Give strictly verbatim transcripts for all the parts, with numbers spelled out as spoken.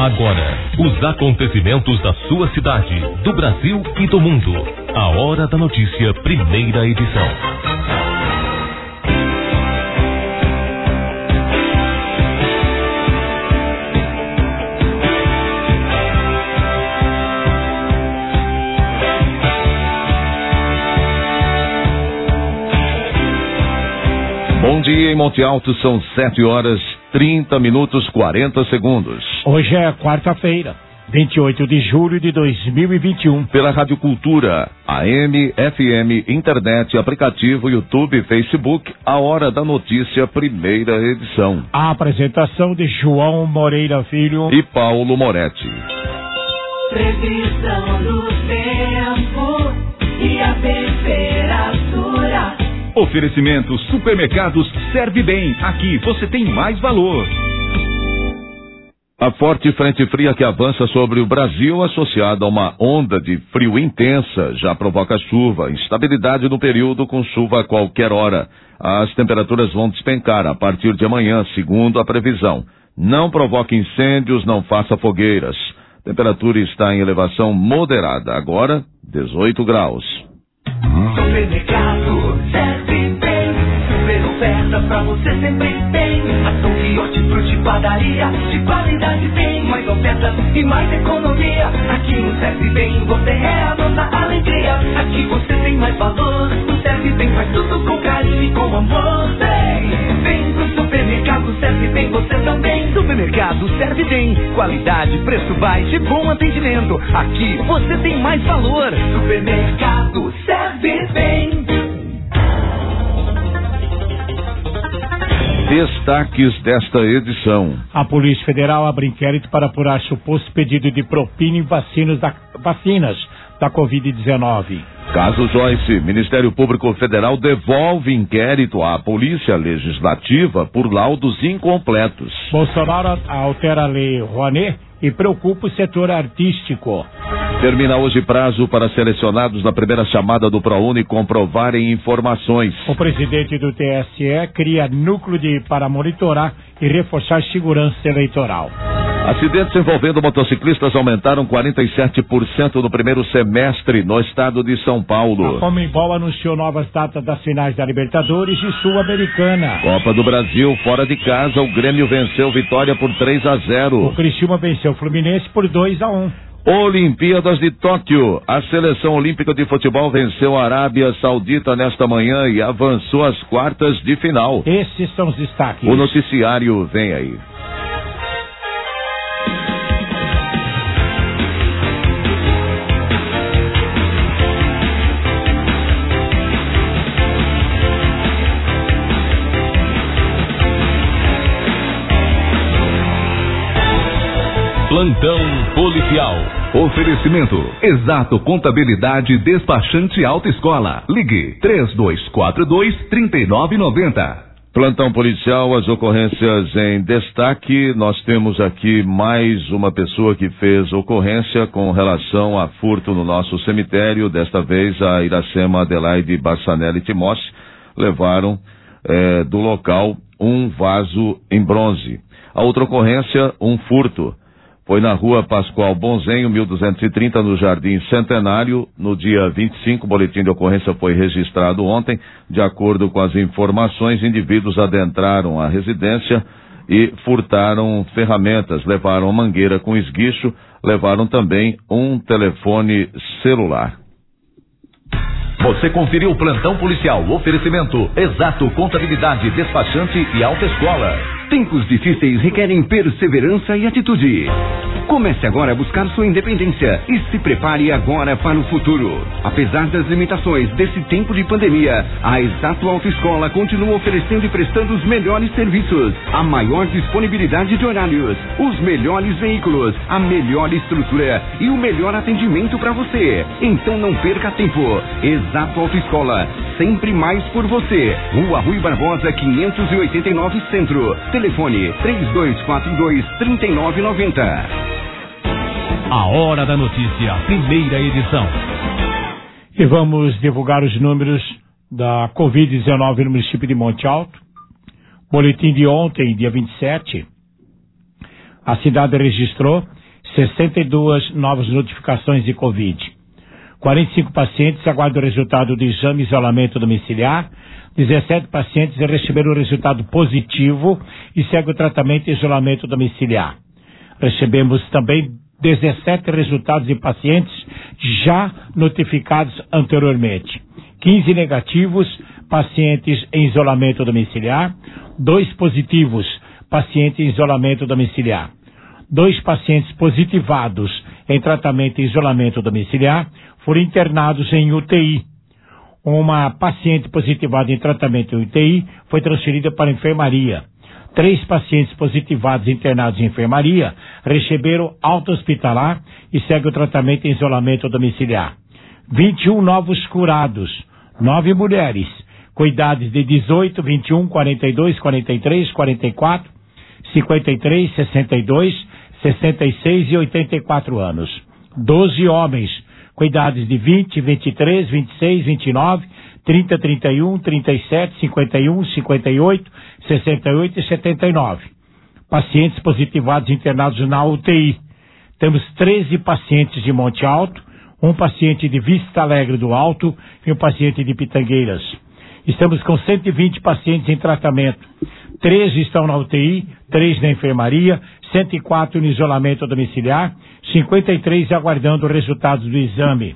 Agora, os acontecimentos da sua cidade, do Brasil e do mundo. A Hora da Notícia, primeira edição. Bom dia em Monte Alto, são sete horas, trinta minutos, quarenta segundos. Hoje é quarta-feira, vinte e oito de julho de dois mil e vinte e um. Pela Rádio Cultura, A M, F M, internet, aplicativo, YouTube, Facebook, a Hora da Notícia, primeira edição. A apresentação de João Moreira Filho e Paulo Moretti. Previsão do tempo e a temperatura. Oferecimento Supermercados Serve Bem. Aqui você tem mais valor. A forte frente fria que avança sobre o Brasil, associada a uma onda de frio intensa, já provoca chuva, instabilidade no período com chuva a qualquer hora. As temperaturas vão despencar a partir de amanhã, segundo a previsão. Não provoque incêndios, não faça fogueiras. Temperatura está em elevação moderada, agora dezoito graus. Supermercado Serve Bem, super oferta pra você sempre tem. Ação de hortifruti, padaria, de qualidade tem. Mais ofertas e mais economia. Aqui no Serve Bem você é a nossa alegria. Aqui você tem mais valor. No Serve Bem faz tudo com carinho e com amor. Vem, vem pro supermercado Serve Bem, você também. Supermercado Serve Bem, qualidade, preço baixo e bom atendimento. Aqui você tem mais valor. Supermercado Serve Bem. Destaques desta edição. A Polícia Federal abre inquérito para apurar suposto pedido de propina em vacinas da, vacinas da covid dezenove. Caso Joyce, Ministério Público Federal devolve inquérito à Polícia Legislativa por laudos incompletos. Bolsonaro altera a lei Rouanet e preocupa o setor artístico. Termina hoje prazo para selecionados na primeira chamada do ProUni comprovarem informações. O presidente do T S E cria núcleo de, para monitorar e reforçar segurança eleitoral. Acidentes envolvendo motociclistas aumentaram quarenta e sete por cento no primeiro semestre no estado de São Paulo. A Conmebol anunciou novas datas das finais da Libertadores e Sul-Americana. Copa do Brasil, fora de casa, o Grêmio venceu Vitória por três a zero. O Criciúma venceu o Fluminense por dois a um. Olimpíadas de Tóquio. A Seleção Olímpica de Futebol venceu a Arábia Saudita nesta manhã e avançou às quartas de final. Esses são os destaques. O noticiário vem aí. Plantão Policial. Oferecimento Exato Contabilidade Despachante Autoescola. Ligue três dois quatro dois, três nove nove zero. Plantão Policial, as ocorrências em destaque. Nós temos aqui mais uma pessoa que fez ocorrência com relação a furto no nosso cemitério. Desta vez a Iracema Adelaide Barçanelli Timóteo levaram eh, do local um vaso em bronze. A outra ocorrência, um furto. Foi na rua Pascoal Bonzenho, mil duzentos e trinta, no Jardim Centenário. No dia vinte e cinco, o boletim de ocorrência foi registrado ontem. De acordo com as informações, indivíduos adentraram a residência e furtaram ferramentas, levaram mangueira com esguicho, levaram também um telefone celular. Você conferiu o Plantão Policial. Oferecimento Exato Contabilidade Despachante e Autoescola. Tempos difíceis requerem perseverança e atitude. Comece agora a buscar sua independência e se prepare agora para o futuro. Apesar das limitações desse tempo de pandemia, a Exato Autoescola continua oferecendo e prestando os melhores serviços, a maior disponibilidade de horários, os melhores veículos, a melhor estrutura e o melhor atendimento para você. Então não perca tempo. Exato Autoescola, sempre mais por você. Rua Rui Barbosa, quinhentos e oitenta e nove Centro. Telefone três dois quatro dois, três nove nove zero. A Hora da Notícia, primeira edição. E vamos divulgar os números da covid dezenove no município de Monte Alto. Boletim de ontem, dia vinte e sete. A cidade registrou sessenta e duas novas notificações de Covid. quarenta e cinco pacientes aguardam o resultado do exame de isolamento domiciliar. dezessete pacientes receberam o resultado positivo e segue o tratamento em isolamento domiciliar. Recebemos também dezessete resultados de pacientes já notificados anteriormente. quinze negativos, pacientes em isolamento domiciliar. dois positivos, pacientes em isolamento domiciliar. Dois pacientes positivados em tratamento em isolamento domiciliar foram internados em U T I. Uma paciente positivada em tratamento em U T I foi transferida para a enfermaria. Três pacientes positivados internados em enfermaria receberam alta hospitalar e segue o tratamento em isolamento domiciliar. vinte e um novos curados, nove mulheres, com idades de dezoito, vinte e um, quarenta e dois, quarenta e três, quarenta e quatro, cinquenta e três, sessenta e dois, sessenta e seis e oitenta e quatro anos. doze homens, com idades de vinte, vinte e três, vinte e seis, vinte e nove, trinta, trinta e um, trinta e sete, cinquenta e um, cinquenta e oito, sessenta e oito e setenta e nove. Pacientes positivados internados na U T I. Temos treze pacientes de Monte Alto, um paciente de Vista Alegre do Alto e um paciente de Pitangueiras. Estamos com cento e vinte pacientes em tratamento. treze estão na U T I, três na enfermaria, cento e quatro no isolamento domiciliar, cinquenta e três aguardando resultados do exame.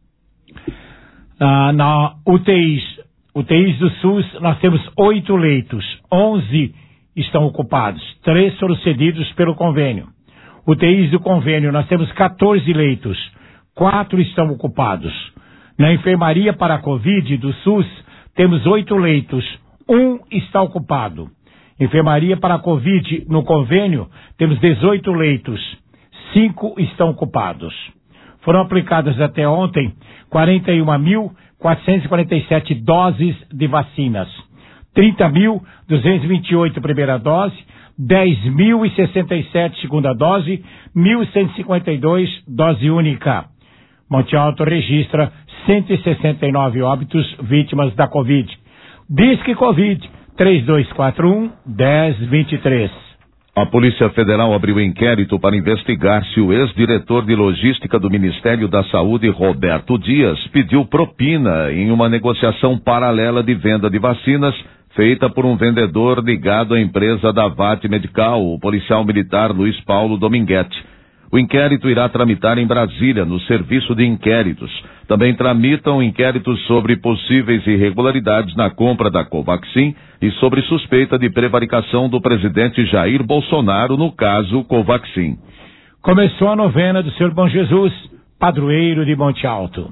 Ah, na U T Is, U T Is do SUS, nós temos oito leitos, onze estão ocupados, três foram cedidos pelo convênio. U T Is do convênio, nós temos quatorze leitos, quatro estão ocupados. Na enfermaria para a Covid do SUS, temos oito leitos, um está ocupado. Enfermaria para a Covid no convênio, temos dezoito leitos, cinco estão ocupados. Foram aplicadas até ontem quarenta e uma mil, quatrocentas e quarenta e sete doses de vacinas, trinta mil, duzentas e vinte e oito primeira dose, dez mil e sessenta e sete segunda dose, mil cento e cinquenta e dois dose única. Monte Alto registra cento e sessenta e nove óbitos vítimas da Covid. Disque Covid três dois quatro um, um zero dois três. A Polícia Federal abriu inquérito para investigar se o ex-diretor de logística do Ministério da Saúde, Roberto Dias, pediu propina em uma negociação paralela de venda de vacinas feita por um vendedor ligado à empresa da V A T Medical, o policial militar Luiz Paulo Dominguete. O inquérito irá tramitar em Brasília, no Serviço de Inquéritos. Também tramitam inquéritos sobre possíveis irregularidades na compra da Covaxin e sobre suspeita de prevaricação do presidente Jair Bolsonaro no caso Covaxin. Começou a novena do Senhor Bom Jesus, padroeiro de Monte Alto.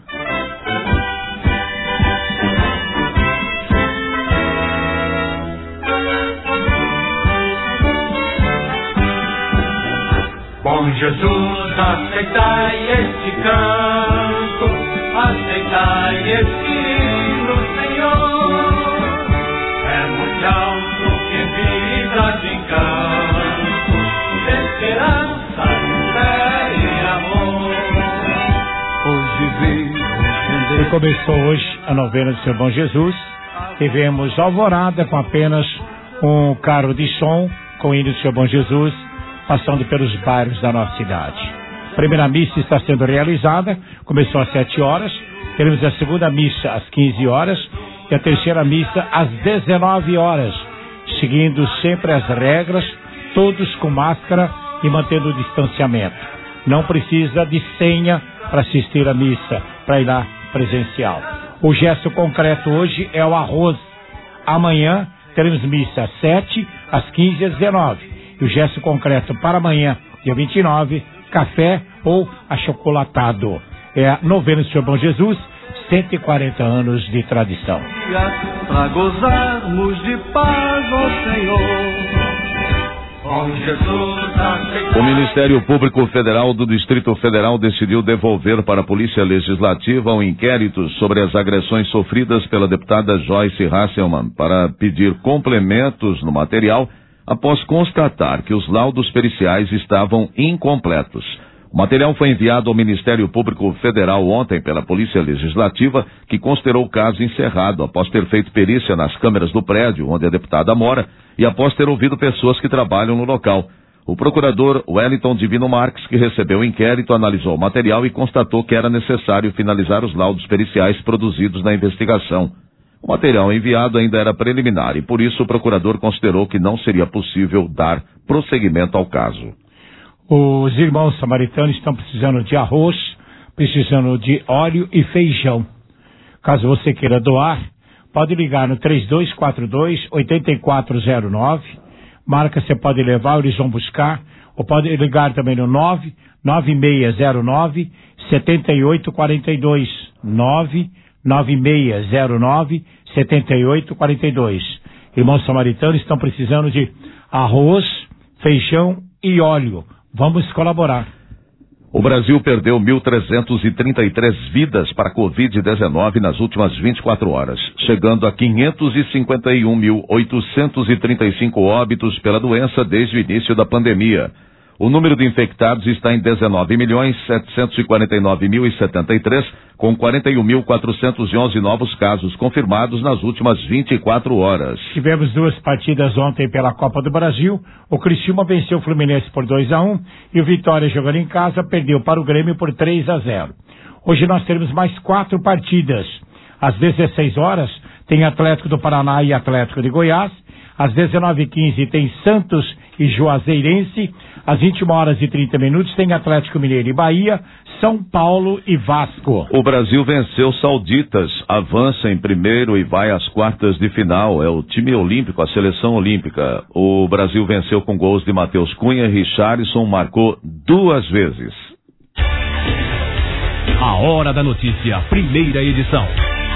Bom Jesus, aceitai este canto, aceitai este hino, Senhor. É Monte Alto que vida de canto, esperança, fé e amor. Hoje vivo. E começou hoje a novena do Senhor Bom Jesus. Tivemos alvorada com apenas um carro de som com o hino do Senhor Bom Jesus, passando pelos bairros da nossa cidade. A primeira missa está sendo realizada, começou às sete horas, teremos a segunda missa às quinze horas e a terceira missa às dezenove horas, seguindo sempre as regras, todos com máscara e mantendo o distanciamento. Não precisa de senha para assistir a missa, para ir lá presencial. O gesto concreto hoje é o arroz. Amanhã teremos missa às sete, às quinze e às dezenove. E o gesto concreto para amanhã, dia vinte e nove, café ou achocolatado. É a novena do Senhor Bom Jesus, cento e quarenta anos de tradição. Para gozarmos de paz, ó Senhor. Bom Jesus, aceitai. O Ministério Público Federal do Distrito Federal decidiu devolver para a Polícia Legislativa um inquérito sobre as agressões sofridas pela deputada Joyce Hasselmann para pedir complementos no material após constatar que os laudos periciais estavam incompletos. O material foi enviado ao Ministério Público Federal ontem pela Polícia Legislativa, que considerou o caso encerrado após ter feito perícia nas câmeras do prédio onde a deputada mora e após ter ouvido pessoas que trabalham no local. O procurador Wellington Divino Marques, que recebeu o inquérito, analisou o material e constatou que era necessário finalizar os laudos periciais produzidos na investigação. O material enviado ainda era preliminar e, por isso, o procurador considerou que não seria possível dar prosseguimento ao caso. Os irmãos samaritanos estão precisando de arroz, precisando de óleo e feijão. Caso você queira doar, pode ligar no três dois quatro dois, oito quatro zero nove. Marca, você pode levar, eles vão buscar. Ou pode ligar também no nove nove seis zero nove, sete oito quatro dois. nove nove seis zero nove, sete oito quatro dois. Irmãos samaritanos estão precisando de arroz, feijão e óleo. Vamos colaborar. O Brasil perdeu mil trezentas e trinta e três vidas para a covid dezenove nas últimas vinte e quatro horas, chegando a quinhentos e cinquenta e um mil, oitocentos e trinta e cinco óbitos pela doença desde o início da pandemia. O número de infectados está em dezenove milhões, setecentos e quarenta e nove mil e setenta e três, com quarenta e um mil, quatrocentos e onze novos casos confirmados nas últimas vinte e quatro horas. Tivemos duas partidas ontem pela Copa do Brasil. O Criciúma venceu o Fluminense por dois a um e o Vitória, jogando em casa, perdeu para o Grêmio por três a zero. Hoje nós teremos mais quatro partidas. Às dezesseis horas tem Atlético do Paraná e Atlético de Goiás. Às dezenove e quinze tem Santos e Juazeirense. Às vinte e uma horas e trinta minutos tem Atlético Mineiro e Bahia, São Paulo e Vasco. O Brasil venceu Sauditas, avança em primeiro e vai às quartas de final. É o time olímpico, a seleção olímpica. O Brasil venceu com gols de Matheus Cunha, Richarlison marcou duas vezes. A Hora da Notícia, primeira edição.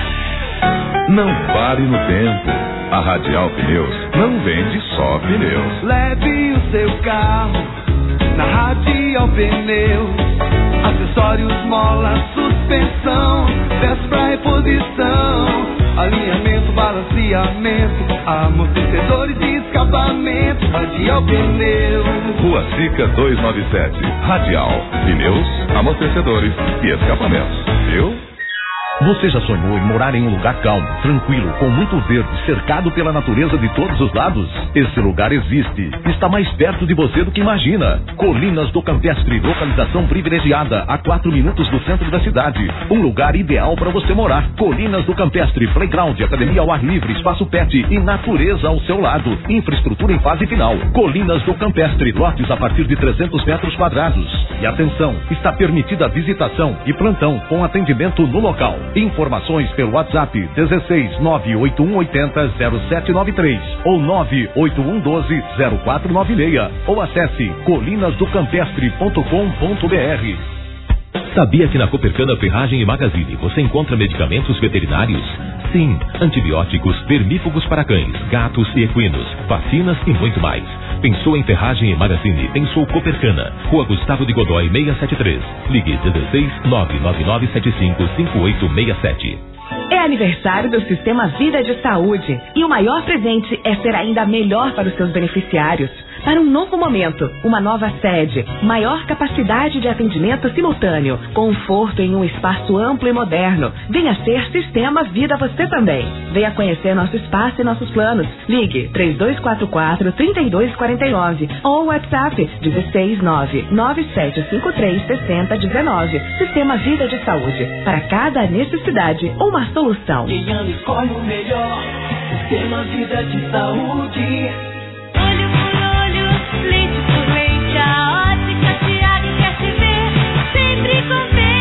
Não pare no tempo. A Radial Pneus não vende só pneus. Leve o seu carro na Radial Pneus. Acessórios, mola, suspensão, peças pra reposição, alinhamento, balanceamento, amortecedores e escapamento. Radial Pneus. Rua Sica duzentos e noventa e sete. Radial Pneus, amortecedores e escapamentos. Viu? Você já sonhou em morar em um lugar calmo, tranquilo, com muito verde, cercado pela natureza de todos os lados? Esse lugar existe. Está mais perto de você do que imagina. Colinas do Campestre, localização privilegiada, a quatro minutos do centro da cidade. Um lugar ideal para você morar. Colinas do Campestre, playground, academia ao ar livre, espaço pet e natureza ao seu lado. Infraestrutura em fase final. Colinas do Campestre, lotes a partir de trezentos metros quadrados. E atenção, está permitida a visitação e plantão com atendimento no local. Informações pelo WhatsApp dezesseis nove oito um oito zero zero sete nove três ou nove oito um um dois zero quatro nove seis ou acesse colinas do campestre ponto com ponto br. Sabia que na Copercana Ferragem e Magazine você encontra medicamentos veterinários? Sim, antibióticos, vermífugos para cães, gatos e equinos, vacinas e muito mais. Pensou em Ferragem e Magazine? Pensou Copercana. Rua Gustavo de Godoy seiscentos e setenta e três. Ligue dezesseis nove nove nove sete cinco cinco oito seis sete. É aniversário do Sistema Vida de Saúde e o maior presente é ser ainda melhor para os seus beneficiários. Para um novo momento, uma nova sede, maior capacidade de atendimento simultâneo, conforto em um espaço amplo e moderno. Venha ser Sistema Vida você também. Venha conhecer nosso espaço e nossos planos. Ligue três dois quatro quatro, três dois quatro nove ou WhatsApp dezesseis nove nove sete cinco três seis zero um nove. Sistema Vida de Saúde. Para cada necessidade, uma solução. Quem ama escolhe o melhor. Sistema Vida de Saúde. Olho por olho, leite por leite, a ótica Tiago quer te ver sempre contente.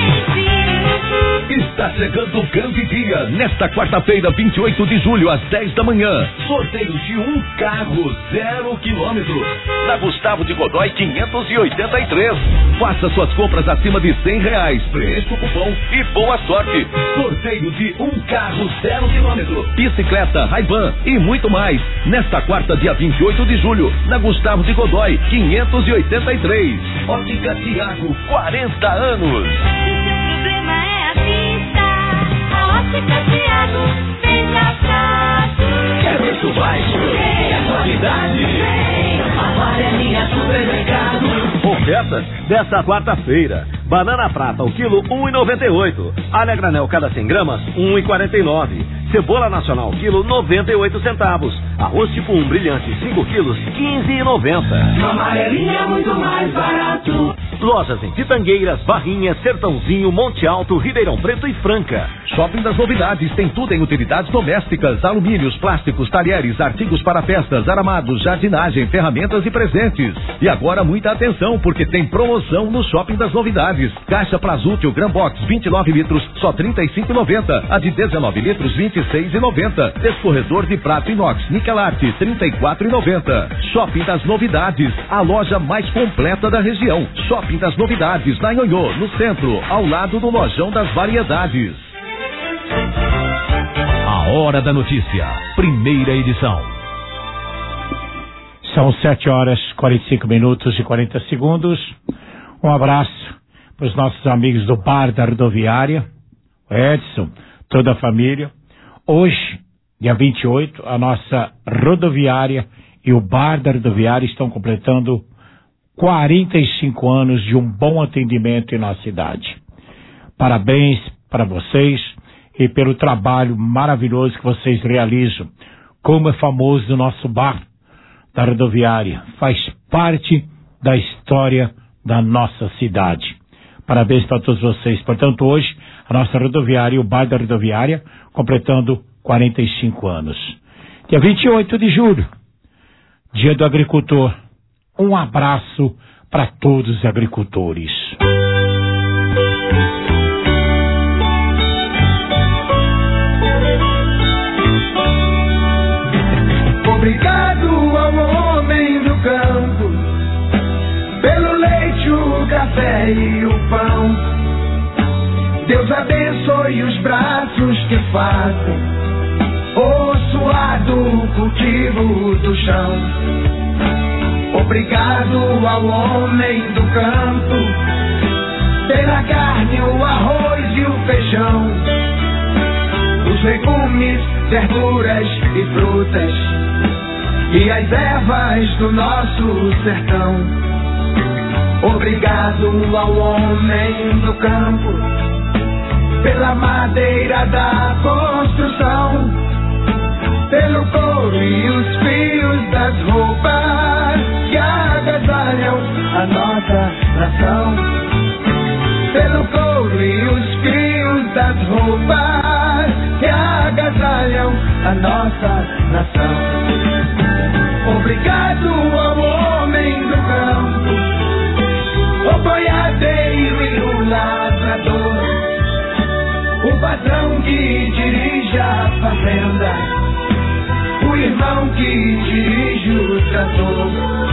Está chegando o grande dia, nesta quarta-feira, vinte e oito de julho, às dez da manhã. Sorteio de um carro zero quilômetro. Na Gustavo de Godoy quinhentos e oitenta e três. Faça suas compras acima de cem reais. Preencha o cupom e boa sorte. Sorteio de um carro zero quilômetro. Bicicleta, Ray-Ban e muito mais. Nesta quarta, dia vinte e oito de julho, na Gustavo de Godoy quinhentos e oitenta e três. Ótica Tiago, quarenta anos. Ótica Tiago, venha pra tu. Quer preço baixo? Quer qualidade? Agora é minha supermercado. Ofertas dessa quarta-feira. Banana prata, o quilo, um e noventa e oito. Alha granel, cada cem gramas, um e quarenta e nove. Cebola nacional, quilo, noventa e oito centavos. Arroz tipo um brilhante, cinco quilos, quinze e noventa. No Amarelinha é muito mais barato. Lojas em Pitangueiras, Barrinha, Sertãozinho, Monte Alto, Ribeirão Preto e Franca. Shopping das Novidades tem tudo em utilidades domésticas, alumínios, plásticos, talheres, artigos para festas, aramados, jardinagem, ferramentas e presentes. E agora muita atenção, porque tem promoção no Shopping das Novidades. Caixa Prazútil Gran Box vinte e nove litros, só trinta e cinco reais e noventa centavos. A de dezenove litros, vinte e seis reais e noventa centavos. Escorredor de prato inox Nikelarte, trinta e quatro reais e noventa centavos. Shopping das Novidades, a loja mais completa da região. Shopping das Novidades, na Nhonhô, no centro, ao lado do Lojão das Variedades. A Hora da Notícia, primeira edição. São sete horas, quarenta e cinco minutos e quarenta segundos. Um abraço para os nossos amigos do Bar da Rodoviária, o Edson, toda a família. Hoje, dia vinte e oito, a nossa rodoviária e o Bar da Rodoviária estão completando quarenta e cinco anos de um bom atendimento em nossa cidade. Parabéns para vocês e pelo trabalho maravilhoso que vocês realizam. Como é famoso o nosso bar da rodoviária, faz parte da história da nossa cidade. Parabéns para todos vocês. Portanto, hoje, a nossa rodoviária e o bar da rodoviária completando quarenta e cinco anos. Dia vinte e oito de julho, Dia do Agricultor. Um abraço para todos os agricultores. Obrigado ao homem do campo, pelo leite, o café e o pão. Deus abençoe os braços que fazem o suado cultivo do chão. Obrigado ao homem do campo, pela carne, o arroz e o feijão, os legumes, verduras e frutas, e as ervas do nosso sertão. Obrigado ao homem do campo, pela madeira da construção, pelo couro e os fios das roupas que agasalham a nossa nação. Pelo couro e os fios das roupas que agasalham a nossa nação. Obrigado ao homem do campo, o boiadeiro e o lavrador, o patrão que dirige a fazenda, o irmão que dirige o trator.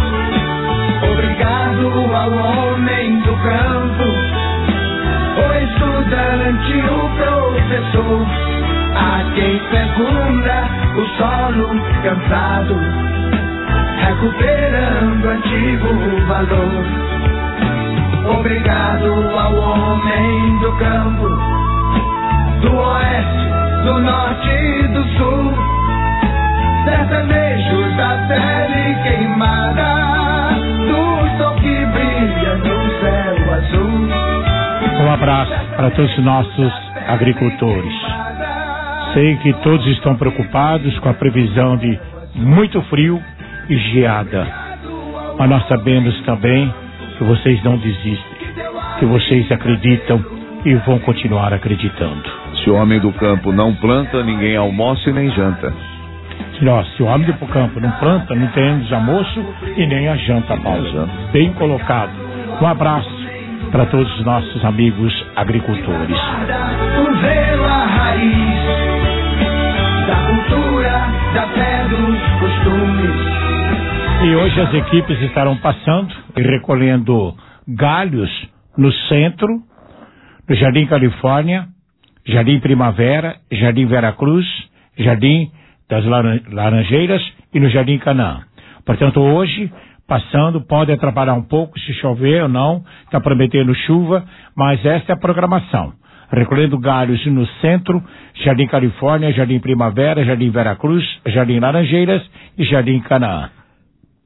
Obrigado ao homem do campo, o estudante, o professor, a quem fecunda o solo cansado, recuperando antigo valor. Obrigado ao homem do campo, do oeste, do norte e do sul, sertanejos da pele queimada, do sol que brilha no céu azul. Um abraço para todos os nossos agricultores. Sei que todos estão preocupados com a previsão de muito frio e geada, mas nós sabemos também que vocês não desistem, que vocês acreditam e vão continuar acreditando. Se o homem do campo não planta, ninguém almoça e nem janta. Nossa, se o homem do campo não planta, não temos almoço e nem a janta, Paulo. Bem colocado. Um abraço para todos os nossos amigos agricultores. O zelo, a raiz da cultura, da fé, dos costumes. E hoje as equipes estarão passando e recolhendo galhos no centro, no Jardim Califórnia, Jardim Primavera, Jardim Veracruz, Jardim das Laranjeiras e no Jardim Canaã. Portanto, hoje, passando, pode atrapalhar um pouco se chover ou não, está prometendo chuva, mas esta é a programação. Recolhendo galhos no centro, Jardim Califórnia, Jardim Primavera, Jardim Veracruz, Jardim Laranjeiras e Jardim Canaã.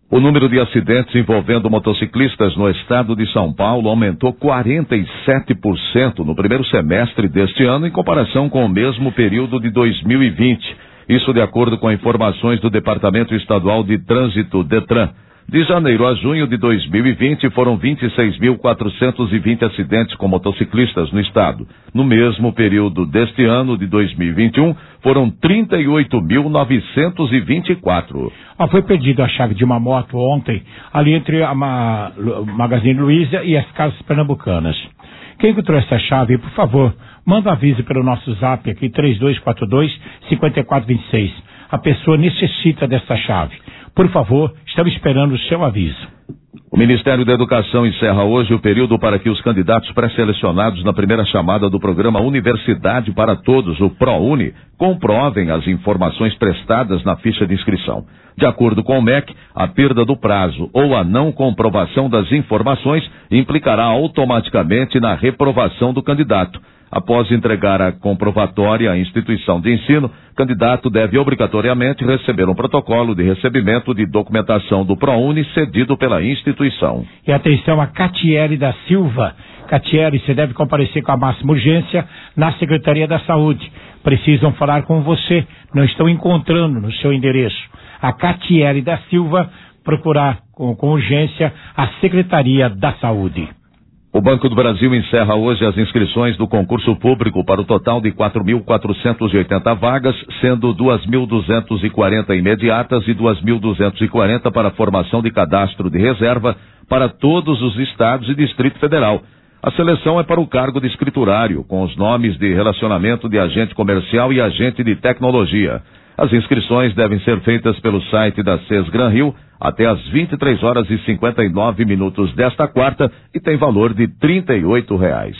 O número de acidentes envolvendo motociclistas no estado de São Paulo aumentou quarenta e sete por cento no primeiro semestre deste ano em comparação com o mesmo período de dois mil e vinte. Isso de acordo com informações do Departamento Estadual de Trânsito, DETRAN. De janeiro a junho de dois mil e vinte, foram vinte e seis mil quatrocentos e vinte acidentes com motociclistas no estado. No mesmo período deste ano, de dois mil e vinte e um, foram trinta e oito mil novecentos e vinte e quatro. Ah, foi pedido a chave de uma moto ontem, ali entre a Ma... Magazine Luiza e as Casas Pernambucanas. Quem encontrou essa chave, por favor, manda um aviso pelo nosso zap aqui, três dois quatro dois, cinco quatro dois seis. A pessoa necessita dessa chave. Por favor, estamos esperando o seu aviso. O Ministério da Educação encerra hoje o período para que os candidatos pré-selecionados na primeira chamada do programa Universidade para Todos, o ProUni, comprovem as informações prestadas na ficha de inscrição. De acordo com o M E C, a perda do prazo ou a não comprovação das informações implicará automaticamente na reprovação do candidato. Após entregar a comprovatória à instituição de ensino, o candidato deve obrigatoriamente receber um protocolo de recebimento de documentação do ProUni cedido pela instituição. E atenção a Catiele da Silva. Catiele, você deve comparecer com a máxima urgência na Secretaria da Saúde. Precisam falar com você, não estão encontrando no seu endereço. A Catiele da Silva procurar com, com urgência a Secretaria da Saúde. O Banco do Brasil encerra hoje as inscrições do concurso público para o total de quatro mil quatrocentas e oitenta vagas, sendo duas mil duzentas e quarenta imediatas e duas mil duzentas e quarenta para a formação de cadastro de reserva para todos os estados e Distrito Federal. A seleção é para o cargo de escriturário, com os nomes de relacionamento de agente comercial e agente de tecnologia. As inscrições devem ser feitas pelo site da Sesgran Rio até às vinte e três horas e cinquenta e nove minutos desta quarta e tem valor de trinta e oito reais.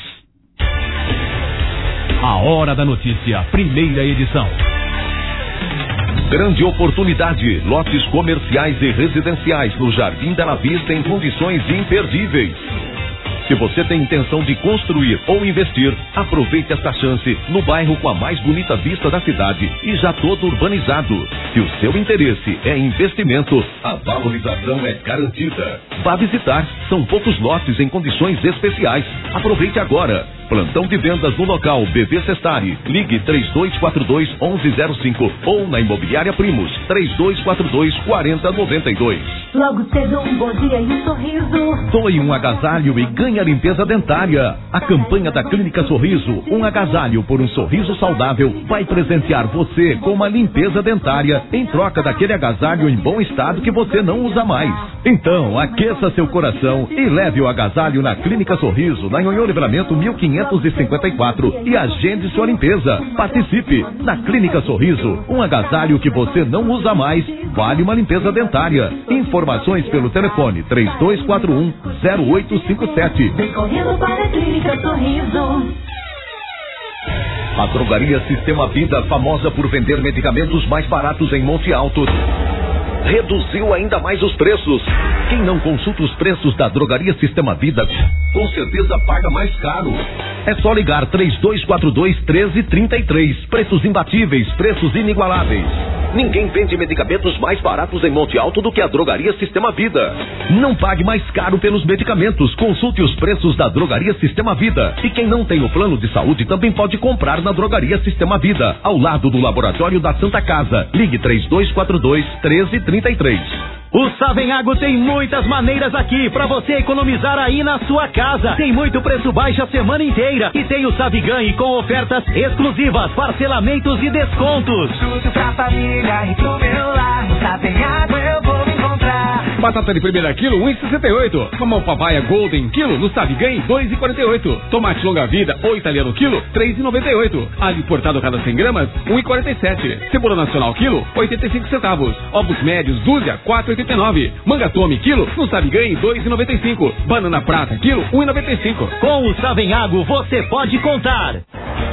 A Hora da Notícia, primeira edição. Grande oportunidade, lotes comerciais e residenciais no Jardim Bela Vista em condições imperdíveis. Se você tem intenção de construir ou investir, aproveite esta chance no bairro com a mais bonita vista da cidade e já todo urbanizado. Se o seu interesse é investimento, a valorização é garantida. Vá visitar, são poucos lotes em condições especiais. Aproveite agora. Plantão de vendas no local B V Sestari. Ligue três dois quatro dois, um um zero cinco ou na Imobiliária Primos três dois quatro dois, quatro zero nove dois. Logo cedo um bom dia e um sorriso. Doe um agasalho e ganhe a limpeza dentária. A campanha da Clínica Sorriso, um agasalho por um sorriso saudável, vai presentear você com uma limpeza dentária em troca daquele agasalho em bom estado que você não usa mais. Então, aqueça seu coração e leve o agasalho na Clínica Sorriso, na Nhonhô Livramento mil quinhentos e cinquenta e quatro e agende sua limpeza. Participe na Clínica Sorriso, um agasalho que você não usa mais, vale uma limpeza dentária. Informações pelo telefone três dois quatro um, zero oito cinco sete. Vem correndo para a Clínica Sorriso. A Drogaria Sistema Vida, famosa por vender medicamentos mais baratos em Monte Alto, reduziu ainda mais os preços. Quem não consulta os preços da Drogaria Sistema Vida, com certeza paga mais caro. É só ligar três dois quatro dois, um três três três. Preços imbatíveis, preços inigualáveis. Ninguém vende medicamentos mais baratos em Monte Alto do que a Drogaria Sistema Vida. Não pague mais caro pelos medicamentos. Consulte os preços da Drogaria Sistema Vida. E quem não tem o plano de saúde também pode comprar na Drogaria Sistema Vida, ao lado do Laboratório da Santa Casa. Ligue três dois quatro dois, um três três três. O Savenhago tem muitas maneiras aqui pra você economizar aí na sua casa. Tem muito preço baixo a semana inteira e tem o Saviganhe com ofertas exclusivas, parcelamentos e descontos. Tudo pra família e pro meu lar. No Savenhago eu vou me encontrar. Batata de primeira quilo, um e sessenta e oito. Mamão papaya golden quilo no Saviganhe, dois e quarenta e oito. Tomate longa vida ou italiano quilo, três e noventa e oito. Alho importado cada cem gramas, um e quarenta e sete. Cebola nacional quilo, oitenta e cinco centavos. Ovos médios dúzia, quatro e oitenta e nove. Manga tome quilo no Saviganhe, dois e noventa e cinco. Banana prata quilo, um e noventa e cinco. Com o Savenhago você pode contar.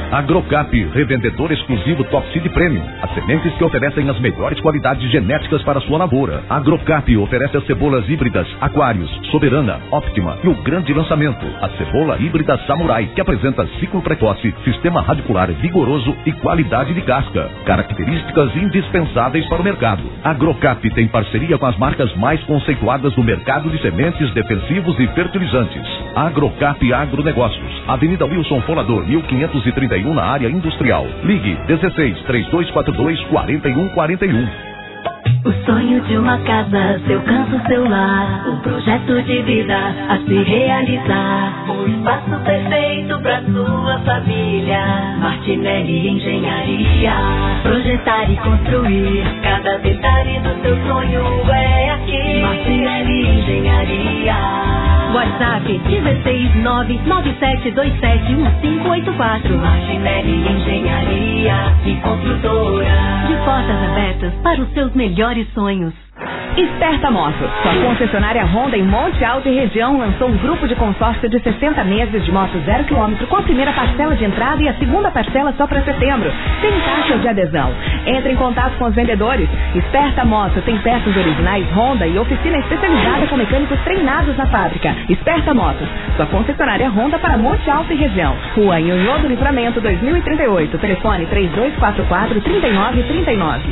Agrocap, revendedor exclusivo Top Seed Premium. As sementes que oferecem as melhores qualidades genéticas para a sua lavoura. Agrocap oferece as cebolas híbridas Aquários, Soberana, Optima e o grande lançamento, a cebola híbrida Samurai, que apresenta ciclo precoce, sistema radicular vigoroso e qualidade de casca. Características indispensáveis para o mercado. Agrocap tem parceria com as marcas mais conceituadas do mercado de sementes, defensivos e fertilizantes. Agrocap Agronegócios, Avenida Wilson Folador, mil quinhentos e trinta e um, na área industrial. Ligue dezesseis, três dois quatro dois, quatro um quatro um. O sonho de uma casa, seu canto, seu lar, um projeto de vida a se realizar. Um espaço perfeito pra sua família. Martinelli Engenharia. Projetar e construir cada detalhe do seu sonho é aqui. Martinelli Engenharia. WhatsApp dezesseis nove nove sete dois sete um cinco oito quatro. Martinelli Engenharia e Construtora. De portas abertas para os seus melhores sonhos. Esperta Moto, sua concessionária Honda em Monte Alto e região, lançou um grupo de consórcio de sessenta meses de moto zero quilômetro, com a primeira parcela de entrada e a segunda parcela só para setembro, sem taxa de adesão. Entre em contato com os vendedores. Esperta Moto tem peças originais Honda e oficina especializada com mecânicos treinados na fábrica. Esperta Motos, sua concessionária Honda para Monte Alto e região. Rua Nhonhô do Livramento dois mil e trinta e oito. Telefone três dois quatro quatro, três nove três nove.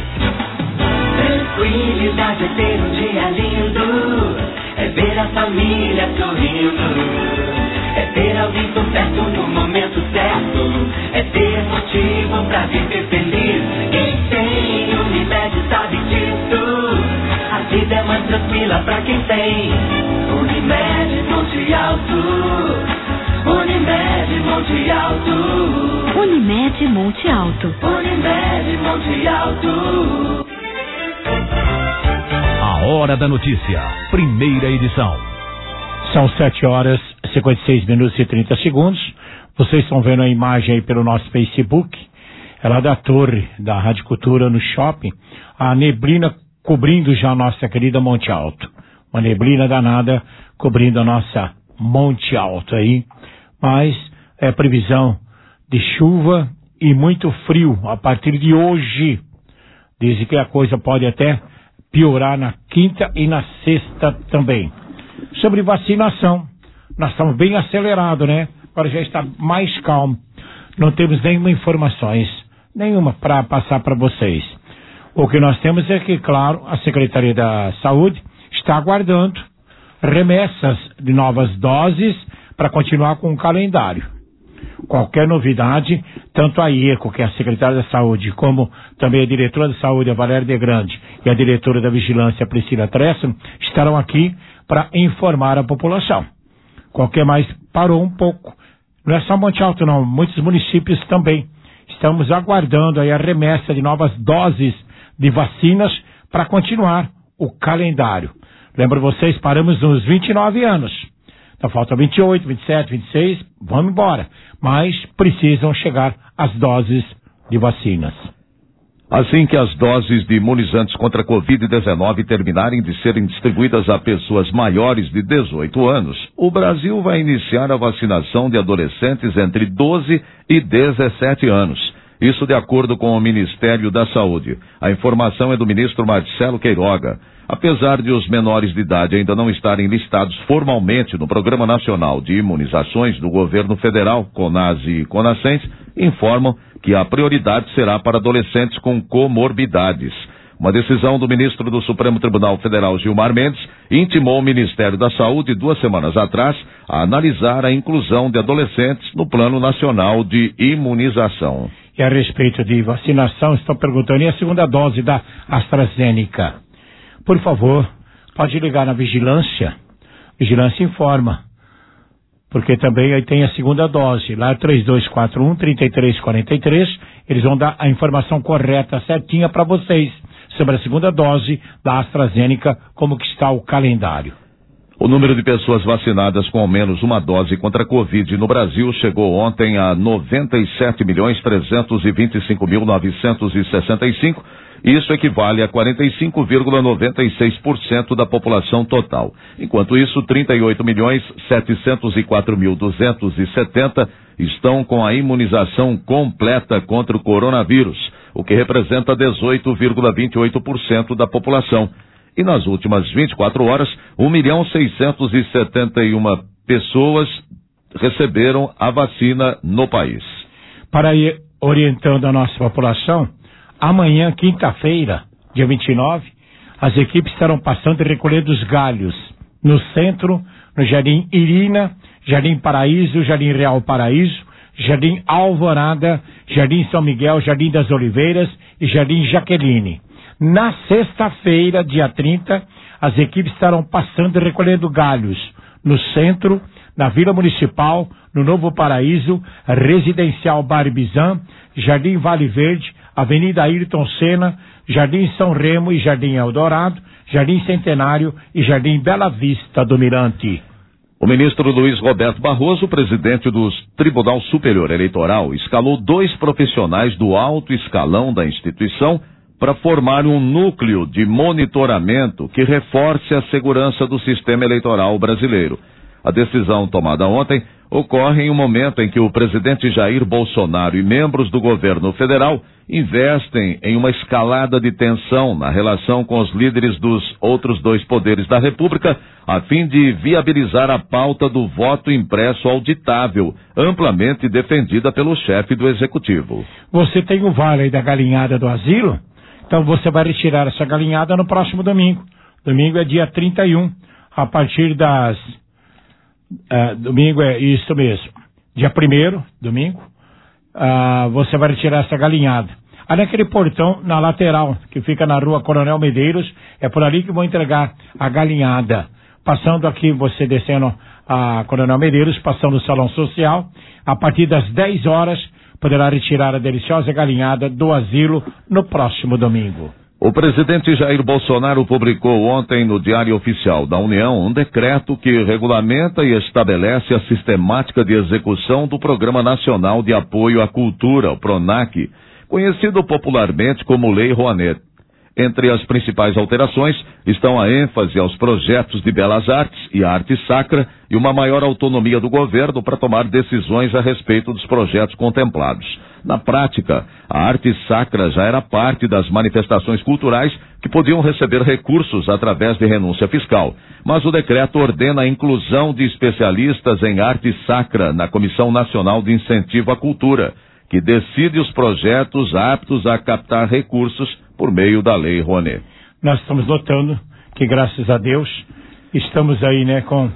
Tranquilidade é ter um dia lindo, é ver a família sorrindo, é ter alguém por perto no momento certo, é ter motivo pra viver feliz. Quem tem Unimed sabe disso, a vida é mais tranquila pra quem tem Unimed Monte Alto. Unimed Monte Alto. Unimed Monte Alto. Unimed Monte Alto. A Hora da Notícia, primeira edição. São sete horas, cinquenta e seis minutos e trinta segundos. Vocês estão vendo a imagem aí pelo nosso Facebook. É lá da torre da Rádio Cultura no shopping. A neblina cobrindo já a nossa querida Monte Alto. Uma neblina danada cobrindo a nossa Monte Alto aí. Mas é previsão de chuva e muito frio a partir de hoje. Dizem que a coisa pode até piorar na quinta e na sexta também. Sobre vacinação, nós estamos bem acelerados, né? Agora já está mais calmo. Não temos nenhuma informações, nenhuma para passar para vocês. O que nós temos é que, claro, a Secretaria da Saúde está aguardando remessas de novas doses para continuar com o calendário. Qualquer novidade, tanto a I E C O, que é a Secretária da Saúde, como também a Diretora da Saúde, a Valéria de Grande, e a Diretora da Vigilância, a Priscila Tressano, estarão aqui para informar a população. Qualquer mais parou um pouco. Não é só Monte Alto não, muitos municípios também. Estamos aguardando aí a remessa de novas doses de vacinas para continuar o calendário. Lembro vocês, paramos nos vinte e nove anos. Então falta vinte e oito, vinte e sete, vinte e seis, vamos embora. Mas precisam chegar as doses de vacinas. Assim que as doses de imunizantes contra a covid dezenove terminarem de serem distribuídas a pessoas maiores de dezoito anos, o Brasil vai iniciar a vacinação de adolescentes entre doze e dezessete anos. Isso de acordo com o Ministério da Saúde. A informação é do ministro Marcelo Queiroga. Apesar de os menores de idade ainda não estarem listados formalmente no Programa Nacional de Imunizações do Governo Federal, CONAS e CONASENS, informam que a prioridade será para adolescentes com comorbidades. Uma decisão do ministro do Supremo Tribunal Federal, Gilmar Mendes, intimou o Ministério da Saúde duas semanas atrás a analisar a inclusão de adolescentes no Plano Nacional de Imunização. E a respeito de vacinação, estão perguntando, e a segunda dose da AstraZeneca? Por favor, pode ligar na Vigilância. Vigilância informa. Porque também aí tem a segunda dose. Lá é três dois quatro um, três três quatro três. Eles vão dar a informação correta, certinha para vocês sobre a segunda dose da AstraZeneca, como que está o calendário. O número de pessoas vacinadas com ao menos uma dose contra a Covid no Brasil chegou ontem a noventa e sete milhões trezentos e vinte e cinco mil novecentos e sessenta e cinco. Isso equivale a quarenta e cinco vírgula noventa e seis por cento da população total. Enquanto isso, trinta e oito milhões setecentos e quatro mil duzentos e setenta estão com a imunização completa contra o coronavírus, o que representa dezoito vírgula vinte e oito por cento da população. E nas últimas vinte e quatro horas, um milhão seiscentos e setenta e uma pessoas receberam a vacina no país. Para ir orientando a nossa população, amanhã, quinta-feira, dia vinte e nove, as equipes estarão passando e recolhendo os galhos no centro, no Jardim Irina, Jardim Paraíso, Jardim Real Paraíso, Jardim Alvorada, Jardim São Miguel, Jardim das Oliveiras e Jardim Jaqueline. Na sexta-feira, dia trinta, as equipes estarão passando e recolhendo galhos no centro, na Vila Municipal, no Novo Paraíso, Residencial Barbizan, Jardim Vale Verde, Avenida Ayrton Senna, Jardim São Remo e Jardim Eldorado, Jardim Centenário e Jardim Bela Vista do Mirante. O ministro Luiz Roberto Barroso, presidente do Tribunal Superior Eleitoral, escalou dois profissionais do alto escalão da instituição para formar um núcleo de monitoramento que reforce a segurança do sistema eleitoral brasileiro. A decisão tomada ontem ocorre em um momento em que o presidente Jair Bolsonaro e membros do governo federal investem em uma escalada de tensão na relação com os líderes dos outros dois poderes da República, a fim de viabilizar a pauta do voto impresso auditável, amplamente defendida pelo chefe do Executivo. Você tem o vale aí da galinhada do asilo? Então você vai retirar essa galinhada no próximo domingo. Domingo é dia trinta e um, a partir das... Uh, domingo é isso mesmo. Dia primeiro, domingo, uh, você vai retirar essa galinhada. Ali naquele portão, na lateral, que fica na rua Coronel Medeiros, é por ali que vou entregar a galinhada. Passando aqui, você descendo a Coronel Medeiros, passando o Salão Social, a partir das dez horas, poderá retirar a deliciosa galinhada do asilo no próximo domingo. O presidente Jair Bolsonaro publicou ontem no Diário Oficial da União um decreto que regulamenta e estabelece a sistemática de execução do Programa Nacional de Apoio à Cultura, o PRONAC, conhecido popularmente como Lei Rouanet. Entre as principais alterações estão a ênfase aos projetos de belas artes e arte sacra e uma maior autonomia do governo para tomar decisões a respeito dos projetos contemplados. Na prática, a arte sacra já era parte das manifestações culturais que podiam receber recursos através de renúncia fiscal, mas o decreto ordena a inclusão de especialistas em arte sacra na Comissão Nacional de Incentivo à Cultura, que decide os projetos aptos a captar recursos por meio da Lei Rouanet. Nós estamos notando que, graças a Deus, estamos aí, né, com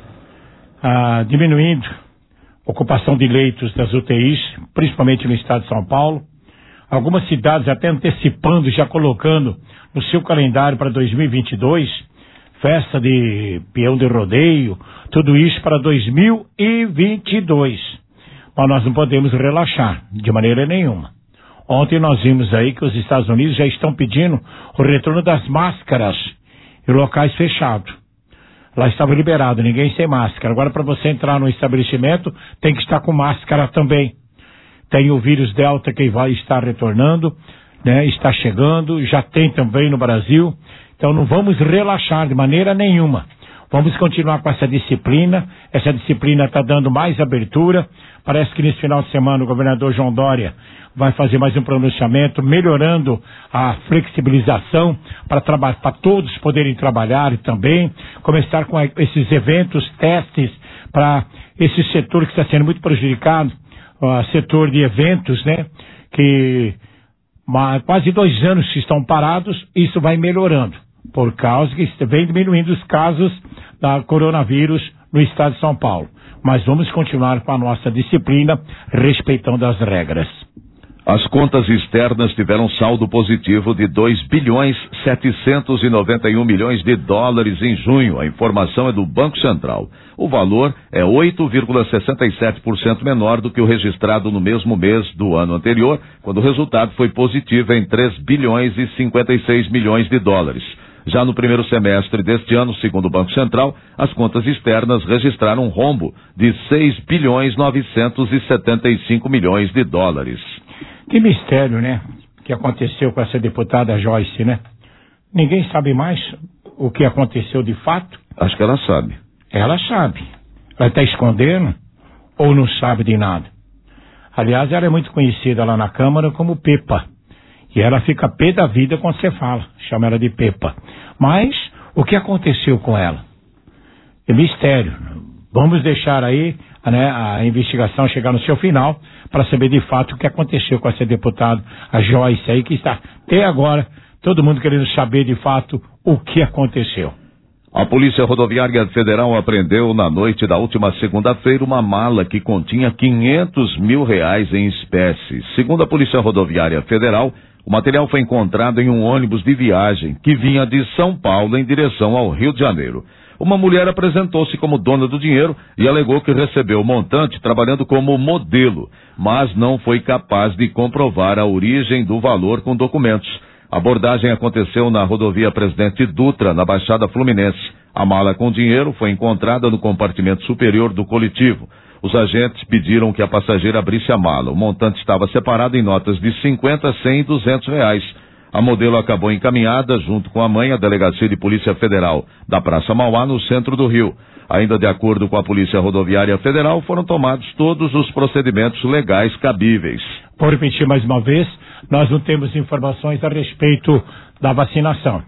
ah, diminuindo a ocupação de leitos das U T Is, principalmente no estado de São Paulo. Algumas cidades até antecipando, já colocando no seu calendário para dois mil e vinte e dois, festa de peão de rodeio, tudo isso para dois mil e vinte e dois. Mas nós não podemos relaxar, de maneira nenhuma. Ontem nós vimos aí que os Estados Unidos já estão pedindo o retorno das máscaras em locais fechados. Lá estava liberado, ninguém sem máscara. Agora, para você entrar no estabelecimento, tem que estar com máscara também. Tem o vírus Delta que vai estar retornando, né? Está chegando, já tem também no Brasil. Então não vamos relaxar de maneira nenhuma. Vamos continuar com essa disciplina. Essa disciplina está dando mais abertura. Parece que nesse final de semana o governador João Dória vai fazer mais um pronunciamento, melhorando a flexibilização para para todos poderem trabalhar e também começar com esses eventos, testes para esse setor que está sendo muito prejudicado, o setor de eventos, né? Que há quase dois anos que estão parados, isso vai melhorando, por causa que vem diminuindo os casos da coronavírus no estado de São Paulo. Mas vamos continuar com a nossa disciplina, respeitando as regras. As contas externas tiveram saldo positivo de dois bilhões setecentos e noventa e um milhões de dólares em junho. A informação é do Banco Central. O valor é oito vírgula sessenta e sete por cento menor do que o registrado no mesmo mês do ano anterior, quando o resultado foi positivo em três bilhões e cinquenta e seis milhões de dólares. Já no primeiro semestre deste ano, segundo o Banco Central, as contas externas registraram um rombo de seis bilhões novecentos e setenta e cinco milhões de dólares. Que mistério, né? Que aconteceu com essa deputada Joyce, né? Ninguém sabe mais o que aconteceu de fato. Acho que ela sabe. Ela sabe. Ela está escondendo ou não sabe de nada? Aliás, ela é muito conhecida lá na Câmara como Pepa. E ela fica pé da vida quando você fala. Chama ela de Pepa. Mas o que aconteceu com ela? É mistério. Vamos deixar aí, né, a investigação chegar no seu final para saber de fato o que aconteceu com essa deputada, a Joyce aí, que está até agora todo mundo querendo saber de fato o que aconteceu. A Polícia Rodoviária Federal apreendeu na noite da última segunda-feira uma mala que continha quinhentos mil reais em espécie. Segundo a Polícia Rodoviária Federal, o material foi encontrado em um ônibus de viagem que vinha de São Paulo em direção ao Rio de Janeiro. Uma mulher apresentou-se como dona do dinheiro e alegou que recebeu o montante trabalhando como modelo, mas não foi capaz de comprovar a origem do valor com documentos. A abordagem aconteceu na rodovia Presidente Dutra, na Baixada Fluminense. A mala com dinheiro foi encontrada no compartimento superior do coletivo. Os agentes pediram que a passageira abrisse a mala. O montante estava separado em notas de cinquenta, cem e duzentos reais. A modelo acabou encaminhada, junto com a mãe, à Delegacia de Polícia Federal da Praça Mauá, no centro do Rio. Ainda de acordo com a Polícia Rodoviária Federal, foram tomados todos os procedimentos legais cabíveis. Vou repetir mais uma vez, nós não temos informações a respeito da vacinação.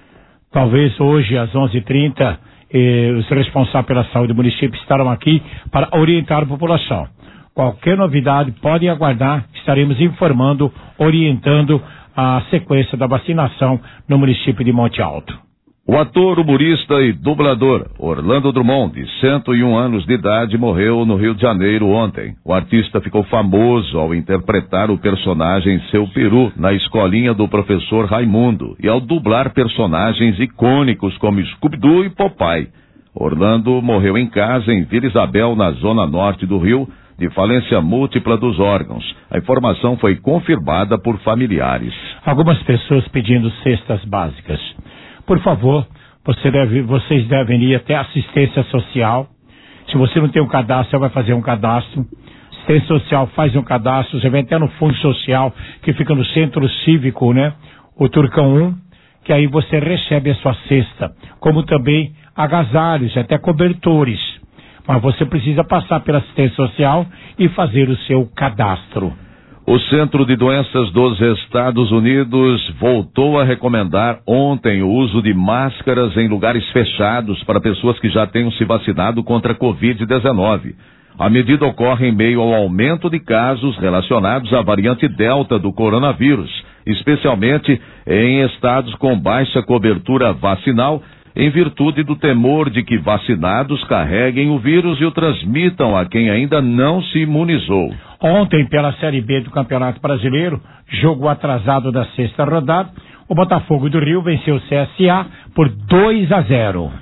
Talvez hoje, às onze e trinta, eh, os responsáveis pela saúde do município estarão aqui para orientar a população. Qualquer novidade, podem aguardar, estaremos informando, orientando a sequência da vacinação no município de Monte Alto. O ator, humorista e dublador Orlando Drummond, de cento e um anos de idade, morreu no Rio de Janeiro ontem. O artista ficou famoso ao interpretar o personagem Seu Peru na escolinha do professor Raimundo e ao dublar personagens icônicos como Scooby-Doo e Popeye. Orlando morreu em casa em Vila Isabel, na zona norte do Rio, de falência múltipla dos órgãos. A informação foi confirmada por familiares. Algumas pessoas pedindo cestas básicas. Por favor, você deve, vocês devem ir até a assistência social. Se você não tem um cadastro, você vai fazer um cadastro. Assistência social faz um cadastro, você vai até no fundo social, que fica no centro cívico, né? O Turcão um, que aí você recebe a sua cesta. Como também agasalhos, até cobertores. Mas você precisa passar pela assistência social e fazer o seu cadastro. O Centro de Doenças dos Estados Unidos voltou a recomendar ontem o uso de máscaras em lugares fechados para pessoas que já tenham se vacinado contra a covid dezenove. A medida ocorre em meio ao aumento de casos relacionados à variante Delta do coronavírus, especialmente em estados com baixa cobertura vacinal, em virtude do temor de que vacinados carreguem o vírus e o transmitam a quem ainda não se imunizou. Ontem, pela Série B do Campeonato Brasileiro, jogo atrasado da sexta rodada, o Botafogo do Rio venceu o C S A por dois a zero.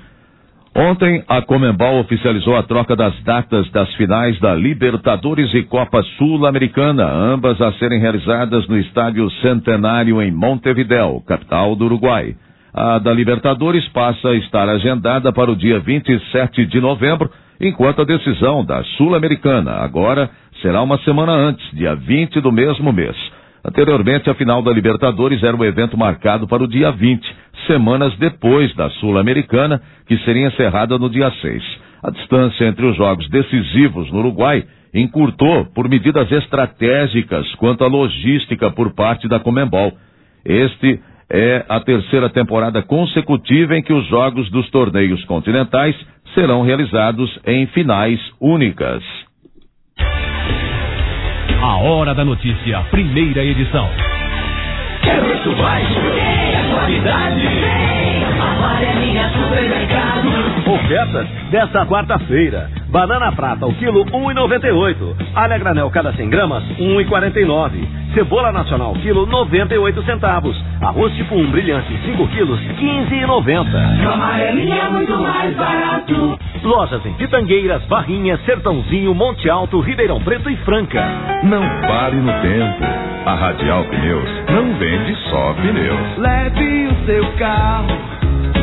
Ontem, a Conmebol oficializou a troca das datas das finais da Libertadores e Copa Sul-Americana, ambas a serem realizadas no Estádio Centenário em Montevidéu, capital do Uruguai. A da Libertadores passa a estar agendada para o dia vinte e sete de novembro, enquanto a decisão da Sul-Americana agora será uma semana antes, dia vinte do mesmo mês. Anteriormente, a final da Libertadores era um evento marcado para o dia vinte, semanas depois da Sul-Americana, que seria encerrada no dia seis. A distância entre os jogos decisivos no Uruguai encurtou por medidas estratégicas quanto à logística por parte da Conmebol. Este é a terceira temporada consecutiva em que os jogos dos torneios continentais serão realizados em finais únicas. A Hora da Notícia, primeira edição. Quer preço baixo? Tem qualidade? Tem. Amarelinha Supermercado. Ofertas desta quarta-feira. Banana prata, o quilo um e noventa e oito. Alha granel cada cem gramas, um e quarenta e nove. Cebola nacional, quilo noventa e oito centavos. Arroz tipo um brilhante, cinco quilos, quinze e noventa. Amarelinha é muito mais barato. Lojas em Pitangueiras, Barrinhas, Sertãozinho, Monte Alto, Ribeirão Preto e Franca. Não pare no tempo. A Radial Pneus não vende só pneus. Leve o seu carro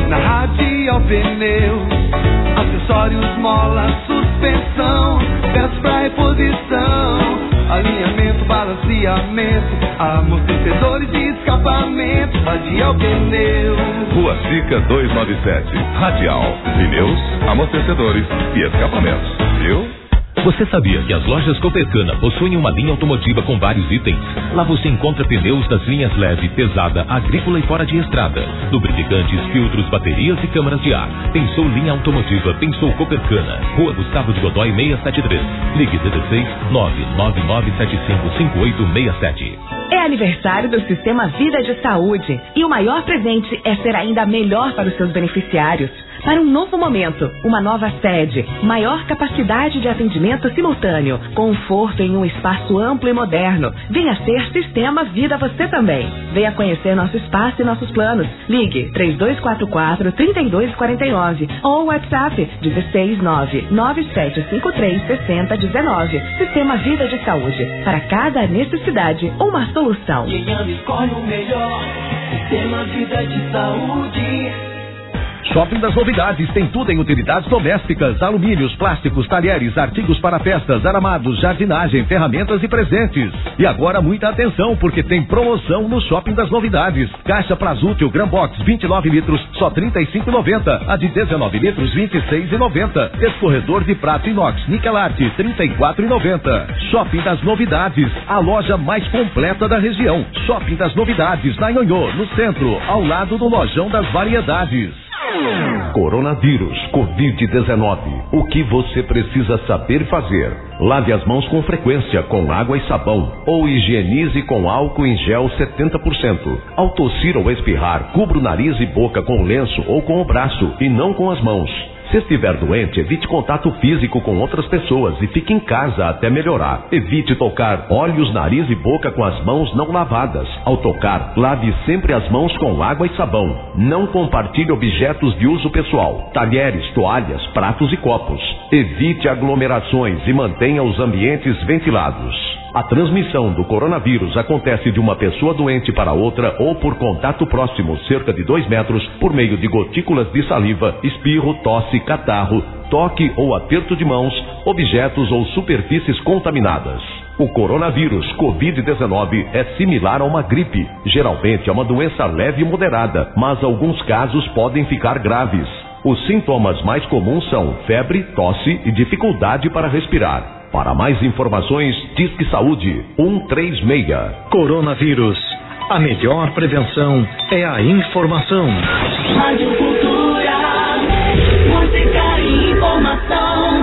na Radial Pneus. Acessórios, mola, suspensão, peças pra reposição, alinhamento, balanceamento, amortecedores e escapamento. Radial Pneus. Rua Sica duzentos e noventa e sete. Radial. Pneus, amortecedores e escapamentos. Viu? Você sabia que as lojas Copercana possuem uma linha automotiva com vários itens? Lá você encontra pneus das linhas leve, pesada, agrícola e fora de estrada, lubrificantes, filtros, baterias e câmaras de ar. Pensou linha automotiva, pensou Copercana. Rua Gustavo de Godoy seiscentos e setenta e três. Ligue dezesseis nove nove nove sete cinco cinco oito seis sete. É aniversário do Sistema Vida de Saúde e o maior presente é ser ainda melhor para os seus beneficiários. Para um novo momento, uma nova sede, maior capacidade de atendimento simultâneo, conforto em um espaço amplo e moderno. Venha ser Sistema Vida você também. Venha conhecer nosso espaço e nossos planos. Ligue três dois quatro quatro, três dois quatro nove ou WhatsApp dezesseis nove nove sete cinco três seis zero um nove. Sistema Vida de Saúde. Para cada necessidade, uma solução. Quem ama escolhe o melhor. Sistema Vida de Saúde. Shopping das Novidades tem tudo em utilidades domésticas, alumínios, plásticos, talheres, artigos para festas, aramados, jardinagem, ferramentas e presentes. E agora muita atenção, porque tem promoção no Shopping das Novidades. Caixa Prazútil Gran Box vinte e nove litros, só trinta e cinco reais e noventa centavos. A de dezenove litros, vinte e seis reais e noventa centavos. Escorredor de prato inox Nikelarte, trinta e quatro reais e noventa centavos. Shopping das Novidades, a loja mais completa da região. Shopping das Novidades, na Nhonhô, no centro, ao lado do Lojão das Variedades. Coronavírus, covid dezenove. O que você precisa saber fazer? Lave as mãos com frequência com água e sabão ou higienize com álcool em gel setenta por cento. Ao tossir ou espirrar, cubra o nariz e boca com lenço ou com o braço e não com as mãos. Se estiver doente, evite contato físico com outras pessoas e fique em casa até melhorar. Evite tocar olhos, nariz e boca com as mãos não lavadas. Ao tocar, lave sempre as mãos com água e sabão. Não compartilhe objetos de uso pessoal, talheres, toalhas, pratos e copos. Evite aglomerações e mantenha os ambientes ventilados. A transmissão do coronavírus acontece de uma pessoa doente para outra ou por contato próximo, cerca de dois metros, por meio de gotículas de saliva, espirro, tosse, catarro, toque ou aperto de mãos, objetos ou superfícies contaminadas. O coronavírus covid dezenove é similar a uma gripe. Geralmente é uma doença leve e moderada, mas alguns casos podem ficar graves. Os sintomas mais comuns são febre, tosse e dificuldade para respirar. Para mais informações, Disque Saúde um três seis. Coronavírus. A melhor prevenção é a informação. Rádio Cultura, música e informação.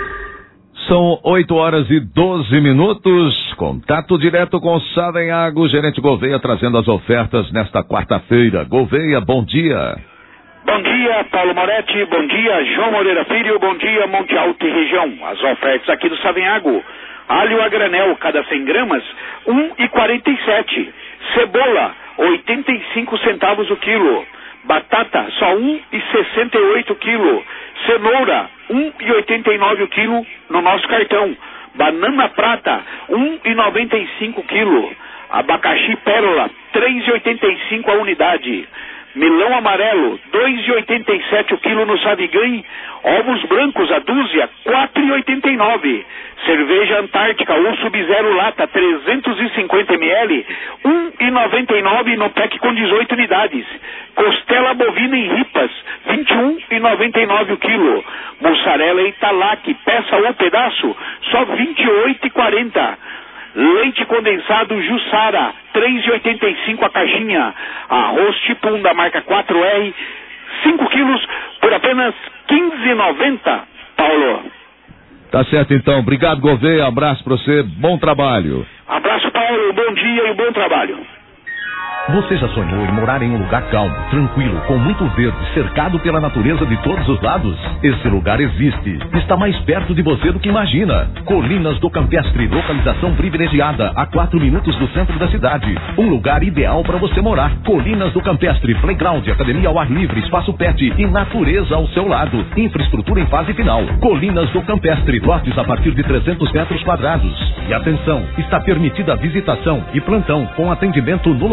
São oito horas e doze minutos. Contato direto com o Savenhago, gerente Gouveia, trazendo as ofertas nesta quarta-feira. Gouveia, bom dia. Bom dia, Paulo Moretti, bom dia, João Moreira Filho, bom dia, Monte Alto e região. As ofertas aqui do Savenhago: alho a granel, cada cem gramas, um real e quarenta e sete. Cebola, oitenta e cinco centavos o quilo. Batata, só um real e sessenta e oito o quilo. Cenoura, um real e oitenta e nove o quilo no nosso cartão. Banana prata, um real e noventa e cinco o quilo. Abacaxi pérola, três reais e oitenta e cinco a unidade. Melão amarelo, dois reais e oitenta e sete o quilo no Savigan. Ovos brancos, a dúzia, quatro reais e oitenta e nove. Cerveja Antártica ou Sub-Zero lata, trezentos e cinquenta mililitros, um real e noventa e nove no pack com dezoito unidades. Costela bovina em ripas, vinte e um reais e noventa e nove o quilo. Mussarela Italac, peça ou pedaço, só vinte e oito reais e quarenta centavos. Leite condensado Jussara, três reais e oitenta e cinco a caixinha. Arroz Tipum da marca quatro R, cinco quilos por apenas quinze reais e noventa centavos. Paulo. Tá certo então, obrigado Gouveia, abraço pra você, bom trabalho. Abraço Paulo, bom dia e bom trabalho. Você já sonhou em morar em um lugar calmo, tranquilo, com muito verde, cercado pela natureza de todos os lados? Esse lugar existe. Está mais perto de você do que imagina. Colinas do Campestre, localização privilegiada, a quatro minutos do centro da cidade. Um lugar ideal para você morar. Colinas do Campestre, playground, academia ao ar livre, espaço pet e natureza ao seu lado. Infraestrutura em fase final. Colinas do Campestre, lotes a partir de trezentos metros quadrados. E atenção, está permitida a visitação e plantão com atendimento no local.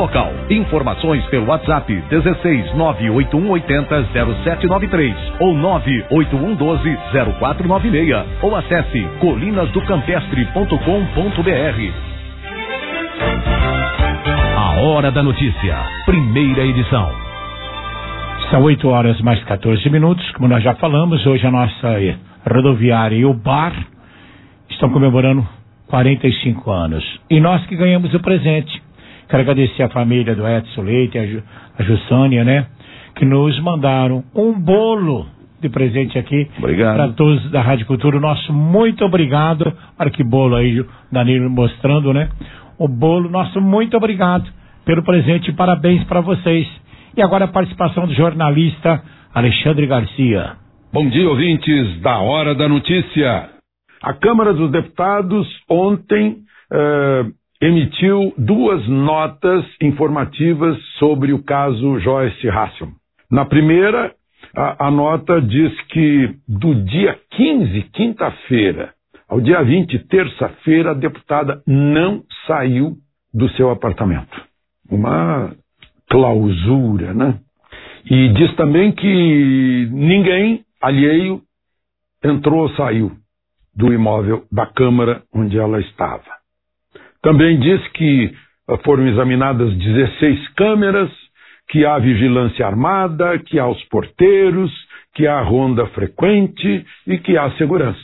Informações pelo WhatsApp dezesseis nove oito um oito zero zero sete nove três ou nove oito um um dois zero quatro nove seis ou acesse colinas do campestre ponto com ponto br. A Hora da Notícia, primeira edição. São oito horas mais quatorze minutos, como nós já falamos, hoje a nossa rodoviária e o bar estão comemorando quarenta e cinco anos. E nós que ganhamos o presente. Quero agradecer a família do Edson Leite, a, Ju, a Jussânia, né? Que nos mandaram um bolo de presente aqui. Obrigado. Para todos da Rádio Cultura. Nosso muito obrigado. Olha que bolo aí, o Danilo mostrando, né? O bolo, nosso muito obrigado pelo presente e parabéns para vocês. E agora a participação do jornalista Alexandre Garcia. Bom dia, ouvintes da Hora da Notícia. A Câmara dos Deputados ontem uh, emitiu duas notas informativas sobre o caso Joyce Hasselmann. Na primeira, a, a nota diz que do dia quinze, quinta-feira, ao dia vinte, terça-feira, a deputada não saiu do seu apartamento. Uma clausura, né? E diz também que ninguém alheio entrou ou saiu do imóvel da Câmara onde ela estava. Também diz que foram examinadas dezesseis câmeras, que há vigilância armada, que há os porteiros, que há ronda frequente e que há segurança,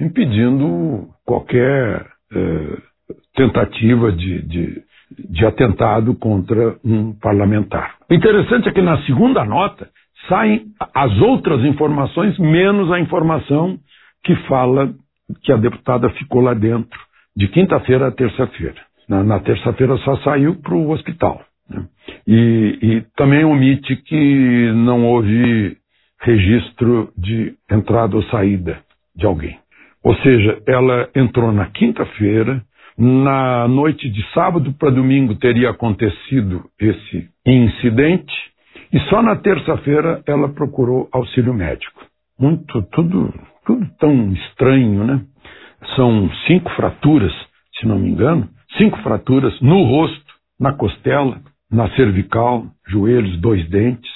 impedindo qualquer eh, tentativa de, de, de atentado contra um parlamentar. O interessante é que na segunda nota saem as outras informações, menos a informação que fala que a deputada ficou lá dentro de quinta-feira a terça-feira. Na, na terça-feira só saiu para o hospital. Né? E, e também omite que não houve registro de entrada ou saída de alguém. Ou seja, ela entrou na quinta-feira, na noite de sábado para domingo teria acontecido esse incidente, e só na terça-feira ela procurou auxílio médico. Muito, tudo, tudo tão estranho, né? São cinco fraturas, se não me engano, cinco fraturas no rosto, na costela, na cervical, joelhos, dois dentes.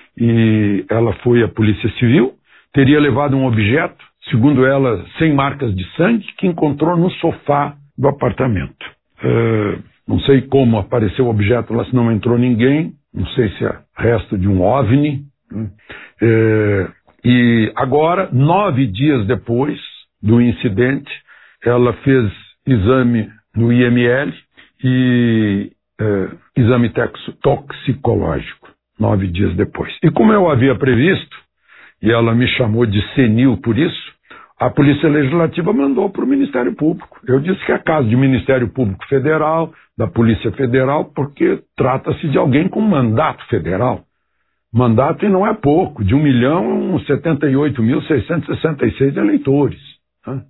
E ela foi à Polícia Civil, teria levado um objeto, segundo ela, sem marcas de sangue, que encontrou no sofá do apartamento. Uh, não sei como apareceu o objeto lá, se não entrou ninguém, não sei se é resto de um OVNI. Né? Uh, e agora, nove dias depois do incidente, ela fez exame no I M L e uh, exame toxicológico, nove dias depois. E como eu havia previsto, e ela me chamou de senil por isso, a Polícia Legislativa mandou para o Ministério Público. Eu disse que é caso de Ministério Público Federal, da Polícia Federal, porque trata-se de alguém com mandato federal. Mandato, e não é pouco, de um milhão e setenta e oito mil seiscentos e sessenta e seis eleitores. Né?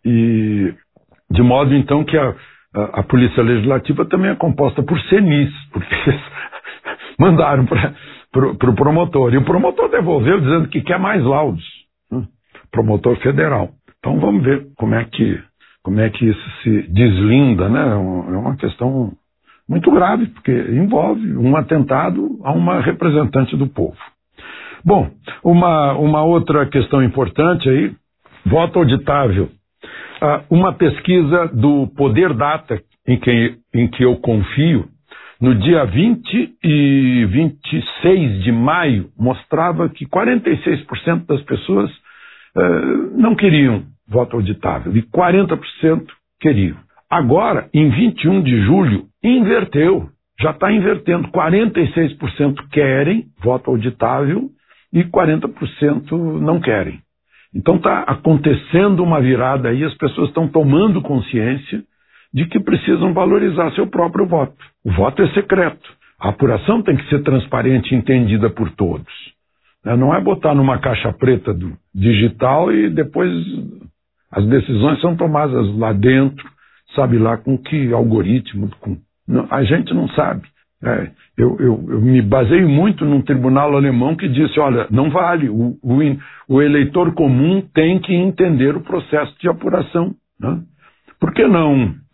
E de modo, então, que a, a, a Polícia Legislativa também é composta por senis, porque eles mandaram para pro, pro promotor. E o promotor devolveu dizendo que quer mais laudos. Né? Promotor federal. Então vamos ver como é que, como é que isso se deslinda, né? É uma questão muito grave, porque envolve um atentado a uma representante do povo. Bom, uma, uma outra questão importante aí, voto auditável. Ah, uma pesquisa do Poder Data, em que, em que eu confio, no dia vinte e vinte e seis de maio, mostrava que quarenta e seis por cento das pessoas Uh, não queriam voto auditável e quarenta por cento queriam. Agora, em vinte e um de julho, inverteu, já está invertendo. quarenta e seis por cento querem voto auditável e quarenta por cento não querem. Então está acontecendo uma virada aí, as pessoas estão tomando consciência de que precisam valorizar seu próprio voto. O voto é secreto, a apuração tem que ser transparente e entendida por todos. Não é botar numa caixa preta do digital e depois as decisões são tomadas lá dentro, sabe lá com que algoritmo, com... Não, a gente não sabe. É, eu, eu, eu me baseio muito num tribunal alemão que disse, olha, não vale, o, o, o eleitor comum tem que entender o processo de apuração. Né? Por que não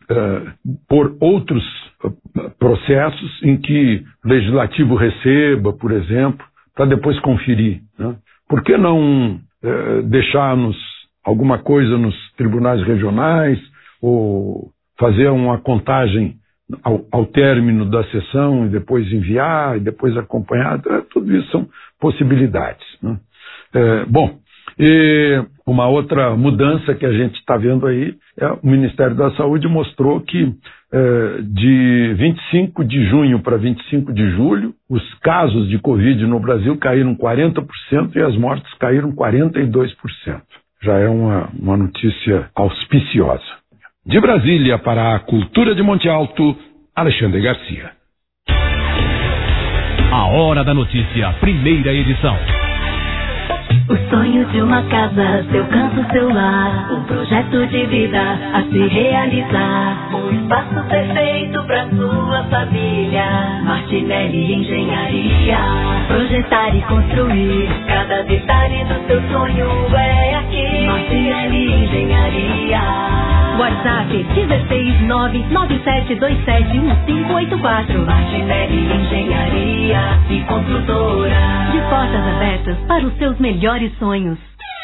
uh, por outros uh, processos em que o legislativo receba, por exemplo, para depois conferir, né? Por que não uh, deixar-nos alguma coisa nos tribunais regionais ou fazer uma contagem ao, ao término da sessão e depois enviar e depois acompanhar? Tudo isso são possibilidades, né? É, bom, e uma outra mudança que a gente está vendo aí é o Ministério da Saúde mostrou que é, de vinte e cinco de junho para vinte e cinco de julho, os casos de Covid no Brasil caíram quarenta por cento e as mortes caíram quarenta e dois por cento. Já é uma, uma notícia auspiciosa. De Brasília para a Cultura de Monte Alto, Alexandre Garcia. A Hora da Notícia, primeira edição. O sonho de uma casa, seu canto, seu lar. Um projeto de vida a se realizar. Um espaço perfeito pra sua família. Martinelli Engenharia. Projetar e construir. Cada detalhe do seu sonho é aqui. Martinelli Engenharia. WhatsApp dezesseis nove nove sete dois sete um cinco oito quatro. Martinelli Engenharia e Construtora. De portas abertas para os seus melhores sonhos.